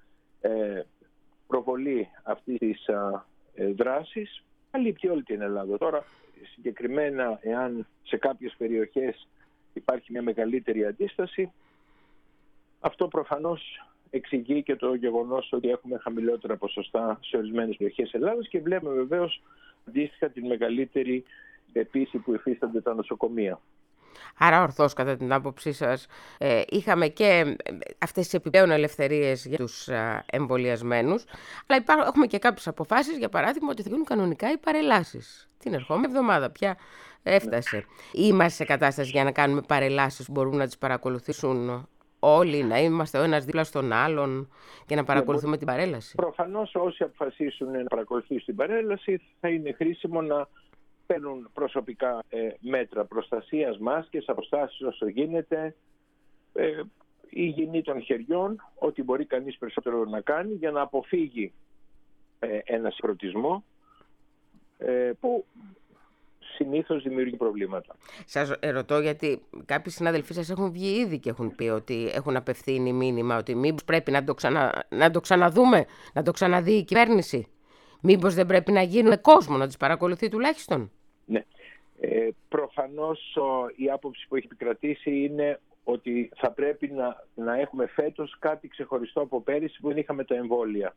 προβολή αυτής της δράσης καλύπτει όλη την Ελλάδα. Τώρα, συγκεκριμένα, εάν σε κάποιες περιοχές υπάρχει μια μεγαλύτερη αντίσταση, αυτό προφανώς εξηγεί και το γεγονός ότι έχουμε χαμηλότερα ποσοστά σε ορισμένες περιοχές Ελλάδας και βλέπουμε βεβαίως αντίστοιχα την μεγαλύτερη πίεση που υφίστανται τα νοσοκομεία. Άρα ορθώς, κατά την άποψή σας, είχαμε και αυτές τις επιπλέον ελευθερίες για τους εμβολιασμένους, αλλά έχουμε και κάποιες αποφάσεις, για παράδειγμα, ότι θα γίνουν κανονικά οι παρελάσεις. Την ερχόμενη εβδομάδα πια έφτασε. Είμαστε σε κατάσταση για να κάνουμε παρελάσεις που μπορούν να τις παρακολουθήσουν όλοι, να είμαστε ο ένας δίπλα στον άλλον και να παρακολουθούμε την παρέλαση? Προφανώς όσοι αποφασίσουν να παρακολουθήσουν την παρέλαση θα είναι χρήσιμο να παίρνουν προσωπικά μέτρα προστασίας, μάσκες, αποστάσεις όσο γίνεται, υγιεινή των χεριών, ό,τι μπορεί κανείς περισσότερο να κάνει για να αποφύγει ένα συγκροτισμό που συνήθως δημιουργεί προβλήματα. Σας ρωτώ γιατί κάποιοι συνάδελφοί σας έχουν βγει ήδη και έχουν πει ότι έχουν απευθύνει μήνυμα ότι μήπως πρέπει να το ξαναδούμε, να το ξαναδεί η κυβέρνηση. Μήπως δεν πρέπει να γίνουν κόσμο, να τις παρακολουθεί τουλάχιστον? Ναι. Προφανώς η άποψη που έχει επικρατήσει είναι ότι θα πρέπει να έχουμε φέτος κάτι ξεχωριστό από πέρυσι που δεν είχαμε τα εμβόλια.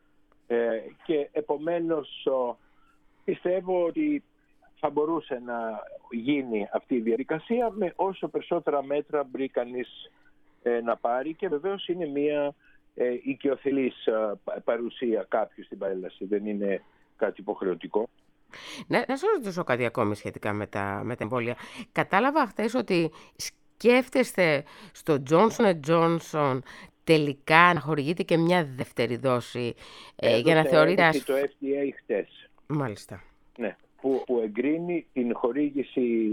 Και επομένως πιστεύω ότι θα μπορούσε να γίνει αυτή η διαδικασία με όσο περισσότερα μέτρα μπορεί κανείς να πάρει και βεβαίως είναι μια οικειοθελής παρουσία κάποιου στην παρέλαση, δεν είναι κάτι υποχρεωτικό. Ναι, να σας ρωτήσω κάτι ακόμη σχετικά με τα εμβόλια. Κατάλαβα χθες ότι σκέφτεστε στο Johnson & Johnson τελικά να χορηγείτε και μια δεύτερη δόση για να θεωρείτε το FDA χτες. Μάλιστα. Ναι, που εγκρίνει την χορήγηση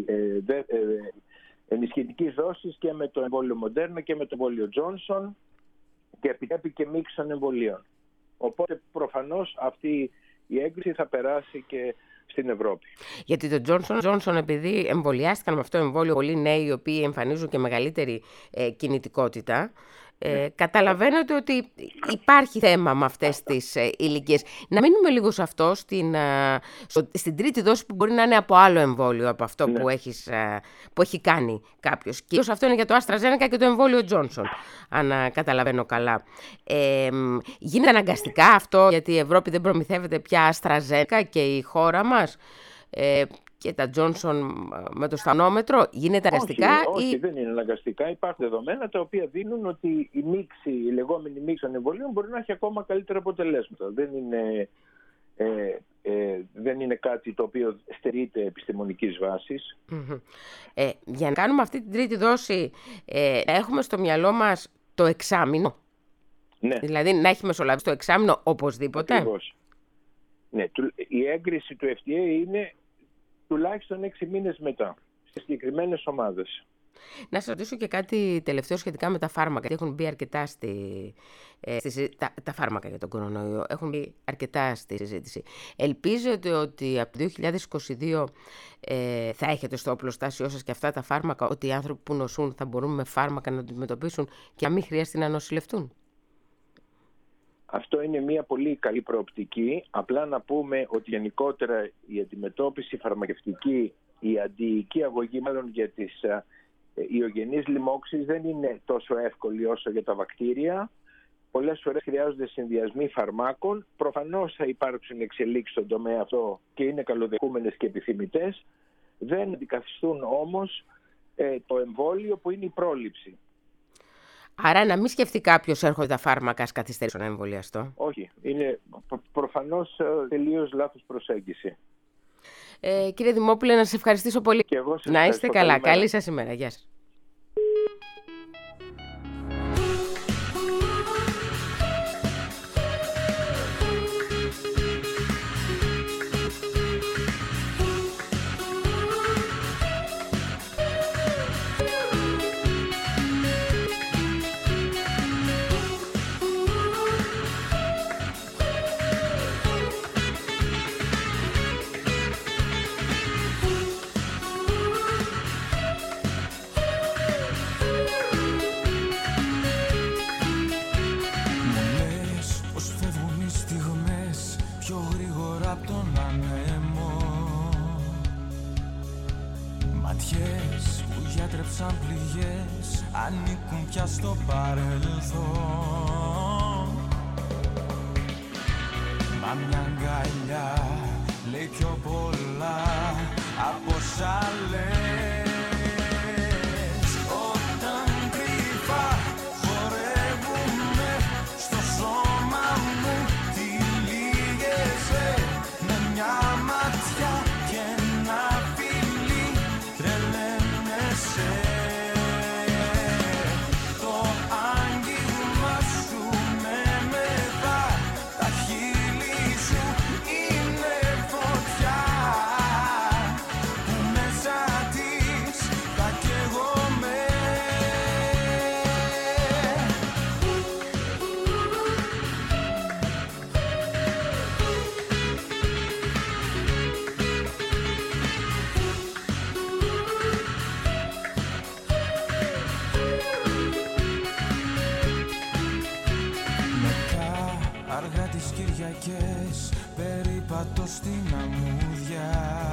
ενισχυτικής δόσης και με το εμβόλιο Moderna και με το εμβόλιο Johnson και επιτρέπει και μίξη των εμβολίων. Οπότε προφανώς αυτή η έγκριση θα περάσει και στην Ευρώπη. Γιατί το Johnson επειδή εμβολιάστηκαν με αυτό το εμβόλιο πολλοί νέοι οι οποίοι εμφανίζουν και μεγαλύτερη κινητικότητα, καταλαβαίνετε ότι υπάρχει θέμα με αυτές τις ηλικίες. Να μείνουμε λίγο σε αυτό, στην τρίτη δόση που μπορεί να είναι από άλλο εμβόλιο από αυτό που έχει κάνει κάποιος. Κυρίως αυτό είναι για το AstraZeneca και το εμβόλιο Johnson, αν καταλαβαίνω καλά. Γίνεται αναγκαστικά αυτό γιατί η Ευρώπη δεν προμηθεύεται πια AstraZeneca και η χώρα μας και τα Johnson με το στανόμετρο, γίνεται αναγκαστικά? Όχι, δεν είναι αναγκαστικά. Υπάρχουν δεδομένα τα οποία δίνουν ότι η λεγόμενη μίξη των εμβολίων μπορεί να έχει ακόμα καλύτερα αποτελέσματα. Δεν είναι κάτι το οποίο στερείται επιστημονικής βάσης. Για να κάνουμε αυτή την τρίτη δόση, έχουμε στο μυαλό μας το εξάμηνο. Ναι. Δηλαδή να έχει μεσολαβήσει το εξάμηνο οπωσδήποτε. Ακριβώς. Ναι, η έγκριση του FDA είναι τουλάχιστον 6 μήνες μετά, στις συγκεκριμένες ομάδες. Να σας ρωτήσω και κάτι τελευταίο σχετικά με τα φάρμακα. Έχουν μπει αρκετά τα φάρμακα για τον κορονοϊό έχουν μπει αρκετά στη συζήτηση. Ελπίζετε ότι από το 2022 θα έχετε στο οπλοστάσιό σας και αυτά τα φάρμακα, ότι οι άνθρωποι που νοσούν θα μπορούν με φάρμακα να αντιμετωπίσουν και να μην χρειάζεται να νοσηλευτούν? Αυτό είναι μια πολύ καλή προοπτική. Απλά να πούμε ότι γενικότερα η αντιμετώπιση φαρμακευτική, η αντιϊκή αγωγή μάλλον για τις ιογενείς λοιμώξεις δεν είναι τόσο εύκολη όσο για τα βακτήρια. Πολλές φορές χρειάζονται συνδυασμοί φαρμάκων. Προφανώς θα υπάρξουν εξελίξεις στον τομέα αυτό και είναι καλοδεχούμενες και επιθυμητές. Δεν αντικαθιστούν όμως το εμβόλιο που είναι η πρόληψη. Άρα να μην σκεφτεί κάποιος έρχονται τα φάρμακα, ας καθυστερήσω να εμβολιαστώ. Όχι, είναι προφανώς τελείως λάθος προσέγγιση. Κύριε Δημόπουλε, να σας ευχαριστήσω πολύ. Και εγώ σας να είστε καλά. Καλημέρα. Καλή σας ημέρα. Γεια σας. Ανήκουν πια στο παρελθόν. Μα μια αγκαλιά λέει πιο πολλά από όσα λες. Όταν κρυφά χορεύουνε στο σώμα μου, τυλίγεσαι με μια ματιά και ένα φιλί, τρελαίνεσαι. Κυριακές περίπατο στην αμμούδια,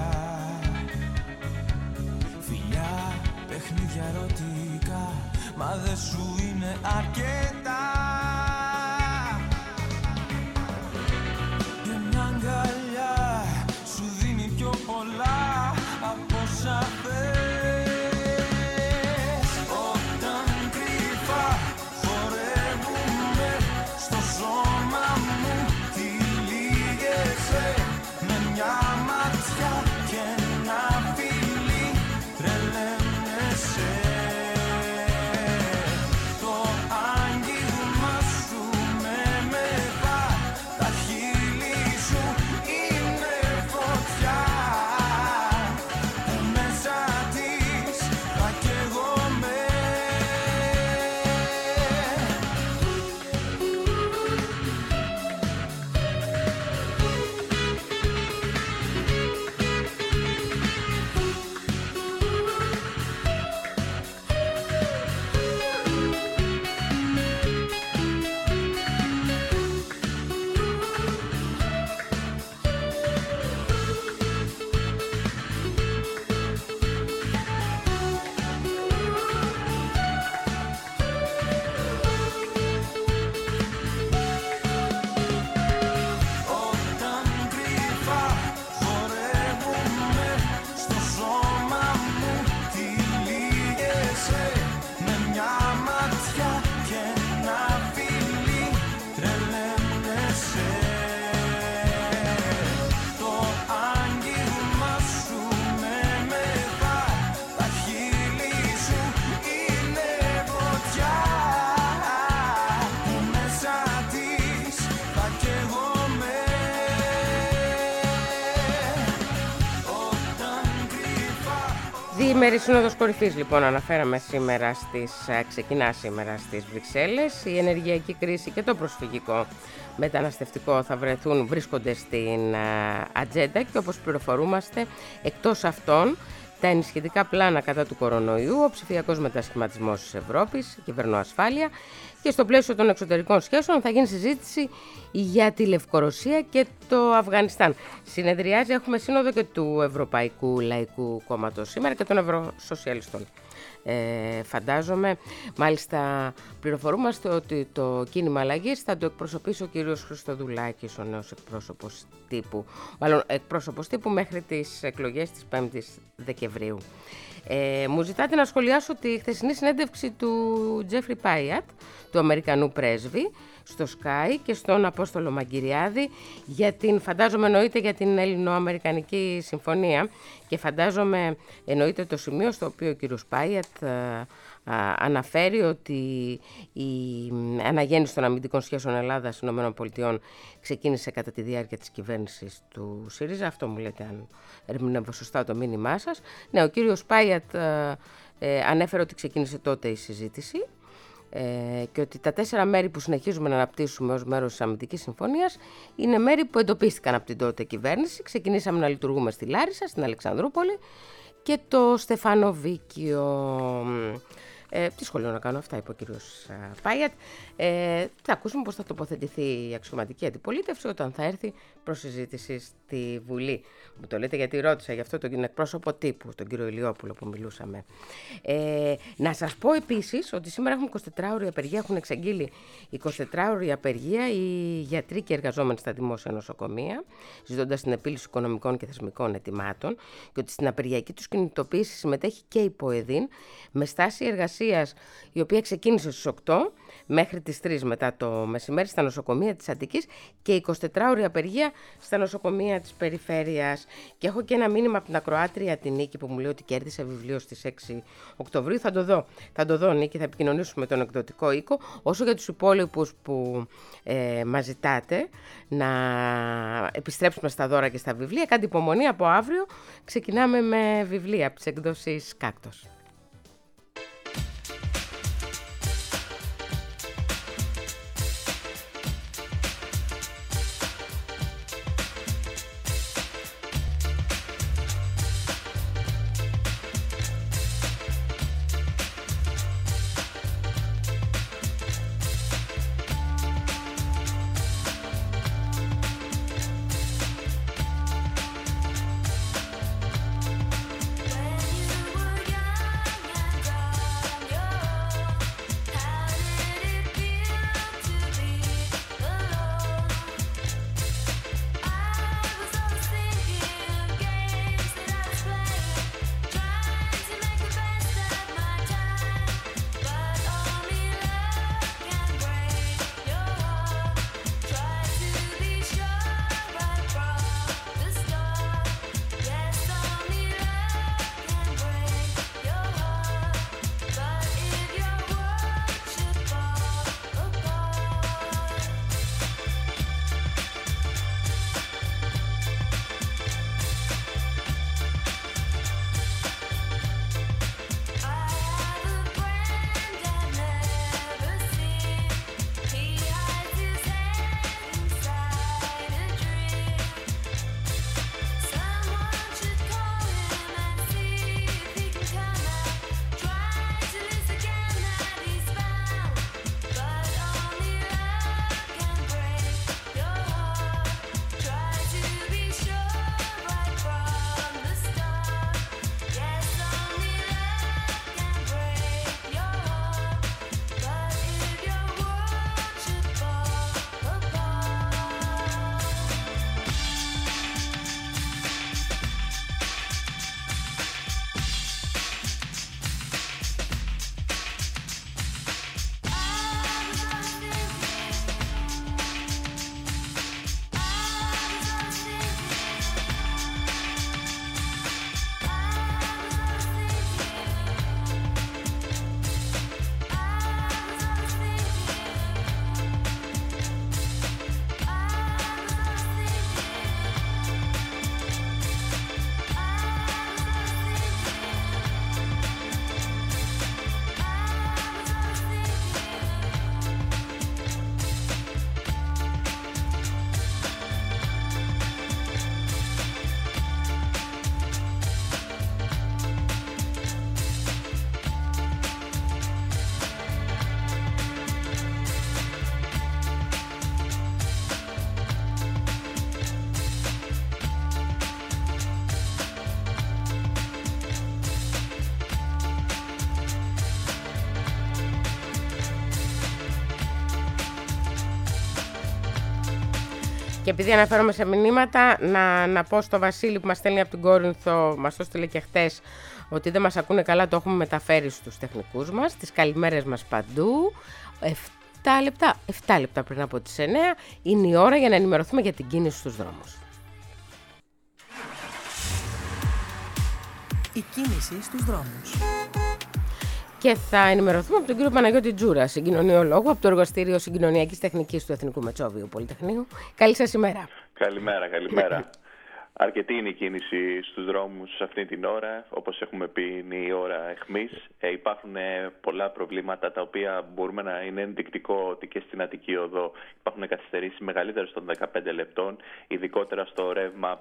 φιλιά, παιχνίδια ερωτικά, μα δεν σου είναι αρκετά. Και μια αγκαλιά σου δίνει πιο πολλά από όσα θες. Όταν κρυφά χορεύουνε στο σώμα μου, τυλίγεσαι με μια ματιά και ένα φιλί, τρελαίνεσαι. Το άγγιγμα Διήμερη Σύνοδος Κορυφής, λοιπόν, αναφέραμε σήμερα ξεκινά σήμερα στις Βρυξέλλες. Η ενεργειακή κρίση και το προσφυγικό μεταναστευτικό βρίσκονται στην ατζέντα και όπως πληροφορούμαστε, εκτός αυτών, τα ενισχυτικά πλάνα κατά του κορονοϊού, ο ψηφιακός μετασχηματισμός της Ευρώπης, η κυβερνοασφάλεια και στο πλαίσιο των εξωτερικών σχέσεων θα γίνει συζήτηση για τη Λευκορωσία και το Αφγανιστάν. Συνεδριάζει, έχουμε σύνοδο και του Ευρωπαϊκού Λαϊκού Κόμματος σήμερα και των Ευρωσοσιαλιστών. Φαντάζομαι, μάλιστα πληροφορούμαστε ότι το κίνημα αλλαγής θα το εκπροσωπήσει ο κύριος Χριστοδουλάκης, ο νέος εκπρόσωπος τύπου μέχρι τις εκλογές της 5ης Δεκεμβρίου. Μου ζητάτε να σχολιάσω τη χθεσινή συνέντευξη του Τζέφρι Πάιατ, του Αμερικανού πρέσβη, στο Sky και στον Απόστολο Μαγκυριάδη φαντάζομαι εννοείται για την Ελληνοαμερικανική Συμφωνία και φαντάζομαι εννοείται το σημείο στο οποίο ο κύριος Πάιατ αναφέρει ότι η αναγέννηση των αμυντικών σχέσεων Ελλάδας-ΗΠΑ ξεκίνησε κατά τη διάρκεια της κυβέρνησης του ΣΥΡΙΖΑ. Αυτό μου λέτε αν ερμηνεύω σωστά το μήνυμά σας. Ναι, ο κύριος Πάιατ ανέφερε ότι ξεκίνησε τότε η συζήτηση και ότι τα 4 μέρη που συνεχίζουμε να αναπτύσσουμε ως μέρος της αμυντικής συμφωνίας είναι μέρη που εντοπίστηκαν από την τότε κυβέρνηση. Ξεκινήσαμε να λειτουργούμε στη Λάρισα, στην Αλεξανδρούπολη και το Στεφανοβίκιο. Τι σχολείο να κάνω, αυτά είπε ο κύριος Πάιατ. Θα ακούσουμε πώς θα τοποθετηθεί η αξιωματική αντιπολίτευση όταν θα έρθει προς συζήτηση στη Βουλή. Μου το λέτε γιατί ρώτησα γι' αυτό τον εκπρόσωπο τύπου, τον κύριο Ηλιόπουλο που μιλούσαμε. Να σας πω επίσης ότι σήμερα έχουμε 24ωρη απεργία, έχουν εξαγγείλει 24ωρη απεργία οι γιατροί και εργαζόμενοι στα δημόσια νοσοκομεία, ζητώντας την επίλυση οικονομικών και θεσμικών αιτημάτων και ότι στην απεργιακή τους κινητοποίηση συμμετέχει και η ΠΟΕΔΗΝ με στάση εργασίας η οποία ξεκίνησε στις 8 μέχρι τις 3 μετά το μεσημέρι στα νοσοκομεία της Αττικής και 24ωρη απεργία στα νοσοκομεία της περιφέρειας. Και έχω και ένα μήνυμα από την ακροάτρια την Νίκη που μου λέει ότι κέρδισε βιβλίο στις 6 Οκτωβρίου. Θα το δω Νίκη, θα επικοινωνήσουμε με τον εκδοτικό οίκο. Όσο για τους υπόλοιπους που μας ζητάτε να επιστρέψουμε στα δώρα και στα βιβλία, κάντε υπομονή, από αύριο ξεκινάμε με βιβλία από τις εκδόσεις Κάκτος. Και επειδή αναφέρομαι σε μηνύματα, να πω στο Βασίλη που μας στέλνει από την Κόρινθο, μας το στείλε και χτες, ότι δεν μας ακούνε καλά, το έχουμε μεταφέρει στους τεχνικούς μας. Τις καλημέρες μας παντού. 7 λεπτά πριν από τις 9 είναι η ώρα για να ενημερωθούμε για την κίνηση στους δρόμους. Η κίνηση στους δρόμους. Και θα ενημερωθούμε από τον κύριο Παναγιώτη Τζούρα, συγκοινωνιολόγο από το Εργαστήριο Συγκοινωνιακής Τεχνικής του Εθνικού Μετσόβιου Πολυτεχνείου. Καλή σας ημέρα. Καλημέρα. Αρκετή είναι η κίνηση στους δρόμους αυτή την ώρα. Όπως έχουμε πει, είναι η ώρα αιχμής. Υπάρχουν πολλά προβλήματα τα οποία μπορούμε να είναι ενδεικτικό ότι και στην Αττική Οδό υπάρχουν καθυστερήσεις μεγαλύτερες των 15 λεπτών, ειδικότερα στο ρεύμα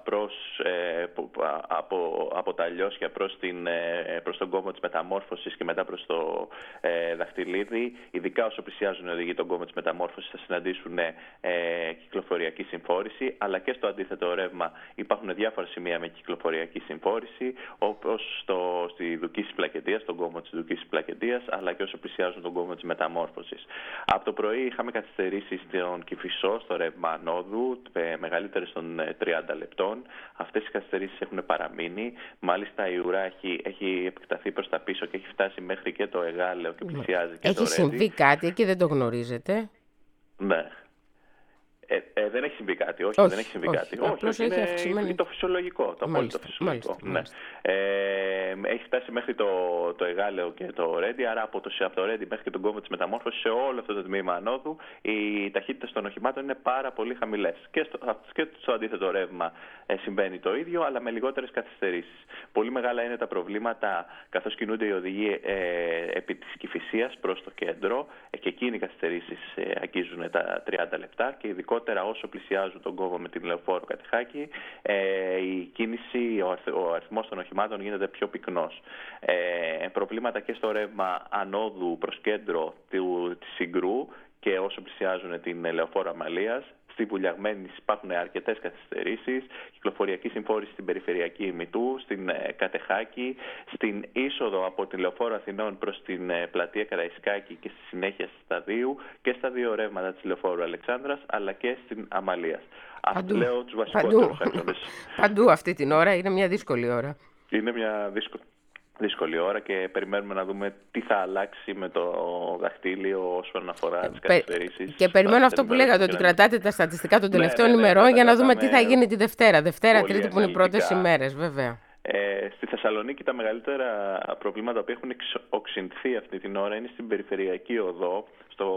από τα Λιώσια προς τον κόμβο της Μεταμόρφωσης και μετά προς το Δαχτυλίδι. Ειδικά όσο πλησιάζουν οι οδηγοί τον κόμβο της Μεταμόρφωσης θα συναντήσουν κυκλοφοριακή συμφόρηση, αλλά και στο αντίθετο ρεύμα υπάρχουν διάφορα σημεία με κυκλοφοριακή συμφόρηση, όπως στη Δουκής Πλακεντίας, στον κόμβο της Δουκής Πλακεντίας, αλλά και όσο πλησιάζουν τον κόμβο της Μεταμόρφωσης. Από το πρωί είχαμε καθυστερήσεις στον Κηφισό, στο ρεύμα ανόδου, μεγαλύτερες των 30 λεπτών. Αυτές οι καθυστερήσεις έχουν παραμείνει. Μάλιστα η ουρά έχει επεκταθεί προς τα πίσω και έχει φτάσει μέχρι και το Εγάλεο και πλησιάζει και το Ρέντι. Έχει συμβεί κάτι εκεί, δεν το γνωρίζετε? Ναι. Δεν έχει συμβεί κάτι, όχι. Δεν έχει συμβεί κάτι. Όχι, είναι το φυσιολογικό, το απόλυτο φυσιολογικό. Μάλιστα. Έχει φτάσει μέχρι το Εγάλεο και το Ρέντι, άρα από το Ρέντι μέχρι και τον κόμβο της Μεταμόρφωσης, σε όλο αυτό το τμήμα ανόδου, οι ταχύτητες των οχημάτων είναι πάρα πολύ χαμηλές. Και στο αντίθετο ρεύμα συμβαίνει το ίδιο, αλλά με λιγότερες καθυστερήσεις. Πολύ μεγάλα είναι τα προβλήματα καθώς κινούνται οι οδηγοί επί της Κηφισίας προς το κέντρο, και εκείνοι οι καθυστερήσεις αγγίζουν τα 30 λεπτά, και ειδικότερα όσο πλησιάζουν τον κόμβο με την Λεωφόρο Κατεχάκη, η κίνηση, ο αριθμός των οχημάτων γίνεται πιο πυκνός. Προβλήματα και στο ρεύμα ανόδου προς κέντρο της Συγκρού, και όσο πλησιάζουν την Λεωφόρο Αμαλίας. Στη Βουλιαγμένη υπάρχουν αρκετές καθυστερήσεις, κυκλοφοριακή συμφόρηση στην περιφερειακή ημιτού, στην Κατεχάκη, στην είσοδο από την Λεωφόρο Αθηνών προς την πλατεία Καραϊσκάκη και στη συνέχεια στα Σταδίου, και στα δύο ρεύματα της Λεωφόρου Αλεξάνδρας, αλλά και στην Αμαλίας. Αυτό λέω τους βασικότερους άξονες. Παντού αυτή την ώρα, είναι μια δύσκολη ώρα. Είναι μια δύσκολη ώρα και περιμένουμε να δούμε τι θα αλλάξει με το δαχτύλιο όσον αφορά τις καθυστερήσεις. Και περιμένω αυτό που λέγατε, ότι κρατάτε τα στατιστικά των τελευταίων ημερών για να δούμε τι θα γίνει τη Δευτέρα, Τρίτη που είναι οι πρώτες ημέρες, βέβαια. Στη Θεσσαλονίκη τα μεγαλύτερα προβλήματα που έχουν οξυνθεί αυτή την ώρα είναι στην περιφερειακή οδό,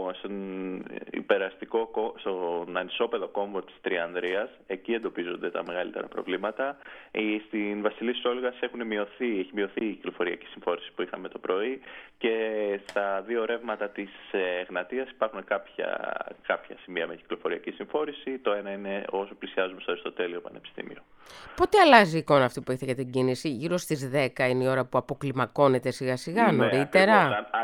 στον ανισόπεδο κόμβο της Τριανδρίας. Εκεί εντοπίζονται τα μεγαλύτερα προβλήματα. Στην Βασιλής Όλγας έχει μειωθεί η κυκλοφοριακή συμφόρηση που είχαμε το πρωί, και στα δύο ρεύματα της Εγνατίας υπάρχουν κάποια σημεία με κυκλοφοριακή συμφόρηση. Το ένα είναι όσο πλησιάζουμε στο Αριστοτέλειο Πανεπιστήμιο. Πότε αλλάζει η εικόνα αυτή που έχετε για την κίνηση? Γύρω στις 10 είναι η ώρα που αποκλιμακώνεται σιγά σιγά, νωρίτερα?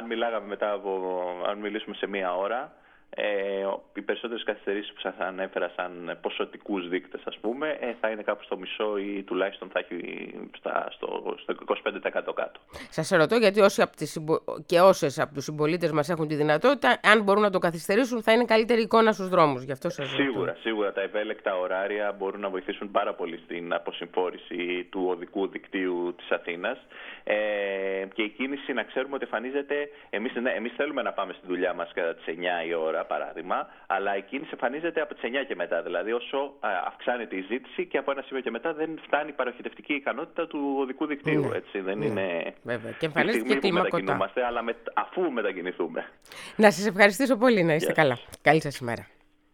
Αν μιλήσουμε σε μία ώρα, οι περισσότερες καθυστερήσεις που σας ανέφερα σαν ποσοτικούς δείκτες, ας πούμε, θα είναι κάπου στο μισό ή τουλάχιστον θα έχει στο 25% κάτω. Σας ρωτώ γιατί όσες από τους συμπολίτες μας έχουν τη δυνατότητα, αν μπορούν να το καθυστερήσουν, θα είναι καλύτερη εικόνα στους δρόμους. Γι' αυτό σας ρωτώ. Σίγουρα τα ευέλικτα ωράρια μπορούν να βοηθήσουν πάρα πολύ στην αποσυμφόρηση του οδικού δικτύου της Αθήνας, και η κίνηση, να ξέρουμε ότι εμφανίζεται. Εμείς θέλουμε να πάμε στη δουλειά μας κατά τις 9 η ώρα, παράδειγμα, αλλά η κίνηση εμφανίζεται από τις 9 και μετά. Δηλαδή, όσο αυξάνεται η ζήτηση, και από ένα σημείο και μετά δεν φτάνει η παροχητευτική ικανότητα του οδικού δικτύου. Έτσι, δεν είναι. Βέβαια. Και εμφανίζεται και κλιμακωτά. Αλλά αφού μετακινηθούμε. Να σας ευχαριστήσω πολύ. Να είστε καλά. Καλή σας ημέρα.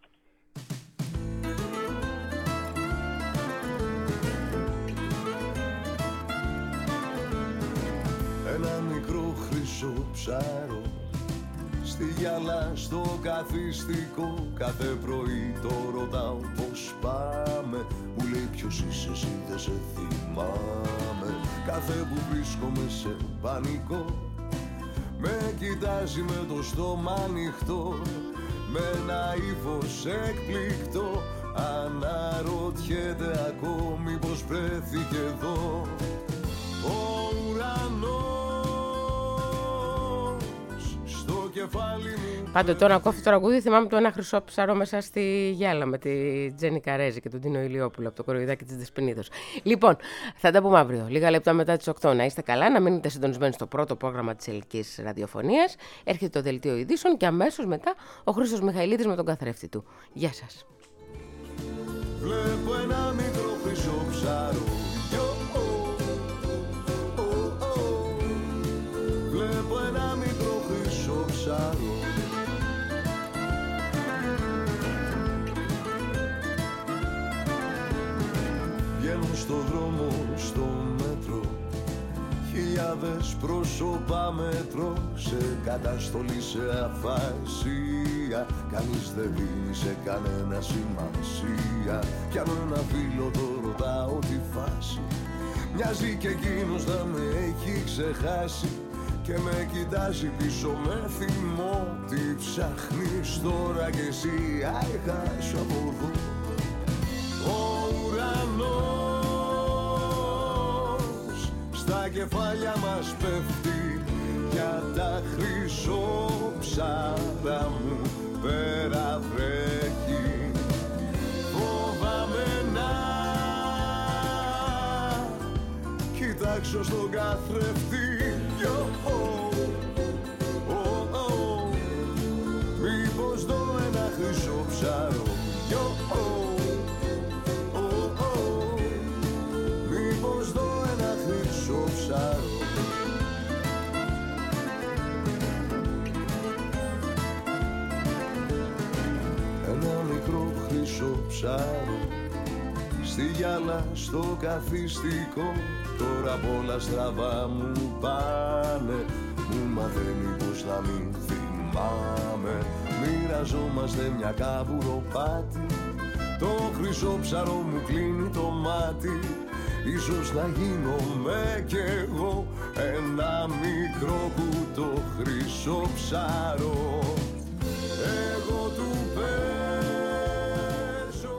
Ένα μικρό χρυσό ψάρο στη γυαλά στο καθιστικό, κάθε πρωί το ρωτάω πως πάμε. Μου λέει ποιος είσαι εσύ, δεν σε θυμάμαι. Κάθε που βρίσκομαι σε πανικό, με κοιτάζει με το στόμα ανοιχτό, με ένα ύφος εκπληκτό. Αναρωτιέται ακόμη πως βρέθηκε εδώ. Ο ουρανός στο κεφάλι μου. Πάντω τώρα ακούω αυτό το τραγούδι, θυμάμαι το Ένα χρυσό ψαρό μέσα στη γυάλα με τη Τζέννη Καρέζη και τον Τίνο Ηλιόπουλο από το κοροϊδάκι της Δεσποινίδος. Λοιπόν, θα τα πούμε αύριο, λίγα λεπτά μετά τις 8. Να είστε καλά, να μείνετε συντονισμένοι στο πρώτο πρόγραμμα της ελληνικής ραδιοφωνίας. Έρχεται το δελτίο ειδήσεων και αμέσως μετά ο Χρήστος Μιχαηλίδης με τον καθρέφτη του. Γεια σας. Βλέπω ένα μικρό χρυσό ψαρό. Βλέπω ένα μικρό χρυσό ψαρό. Βγαίνουν στο δρόμο, στο μέτρο, χιλιάδες πρόσωπα μέτρο, σε καταστολή, σε αφασία. Κανείς δεν δίνει σε κανένα σημασία. Κι αν ένα φίλο το ρωτάω τη φάση, μοιάζει κι εκείνος να με έχει ξεχάσει και με κοιτάζει πίσω με θυμό. Τι ψάχνεις τώρα κι εσύ, άχασου από εδώ. Ο ουρανός στα κεφάλια μας πέφτει για τα χρυσόψαρα μου πέρα βρέχει. Φοβάμαι να κοιτάξω στον καθρέφτη. Μήπως δω ένα χρυσό ψαρό. Μήπως δω ένα χρυσό ψαρό. Ένα μικρό χρυσό ψαρό στη γυάλα, στο καθιστικό. Τώρα πολλά στραβά μου πάνε, μου μαθαίνει πως να μην θυμάμαι. Μοιραζόμαστε μια καβουροπάτη, το χρυσό ψαρό μου κλείνει το μάτι. Ίσως να γίνομαι κι εγώ ένα μικρό κουτό χρυσό ψαρό.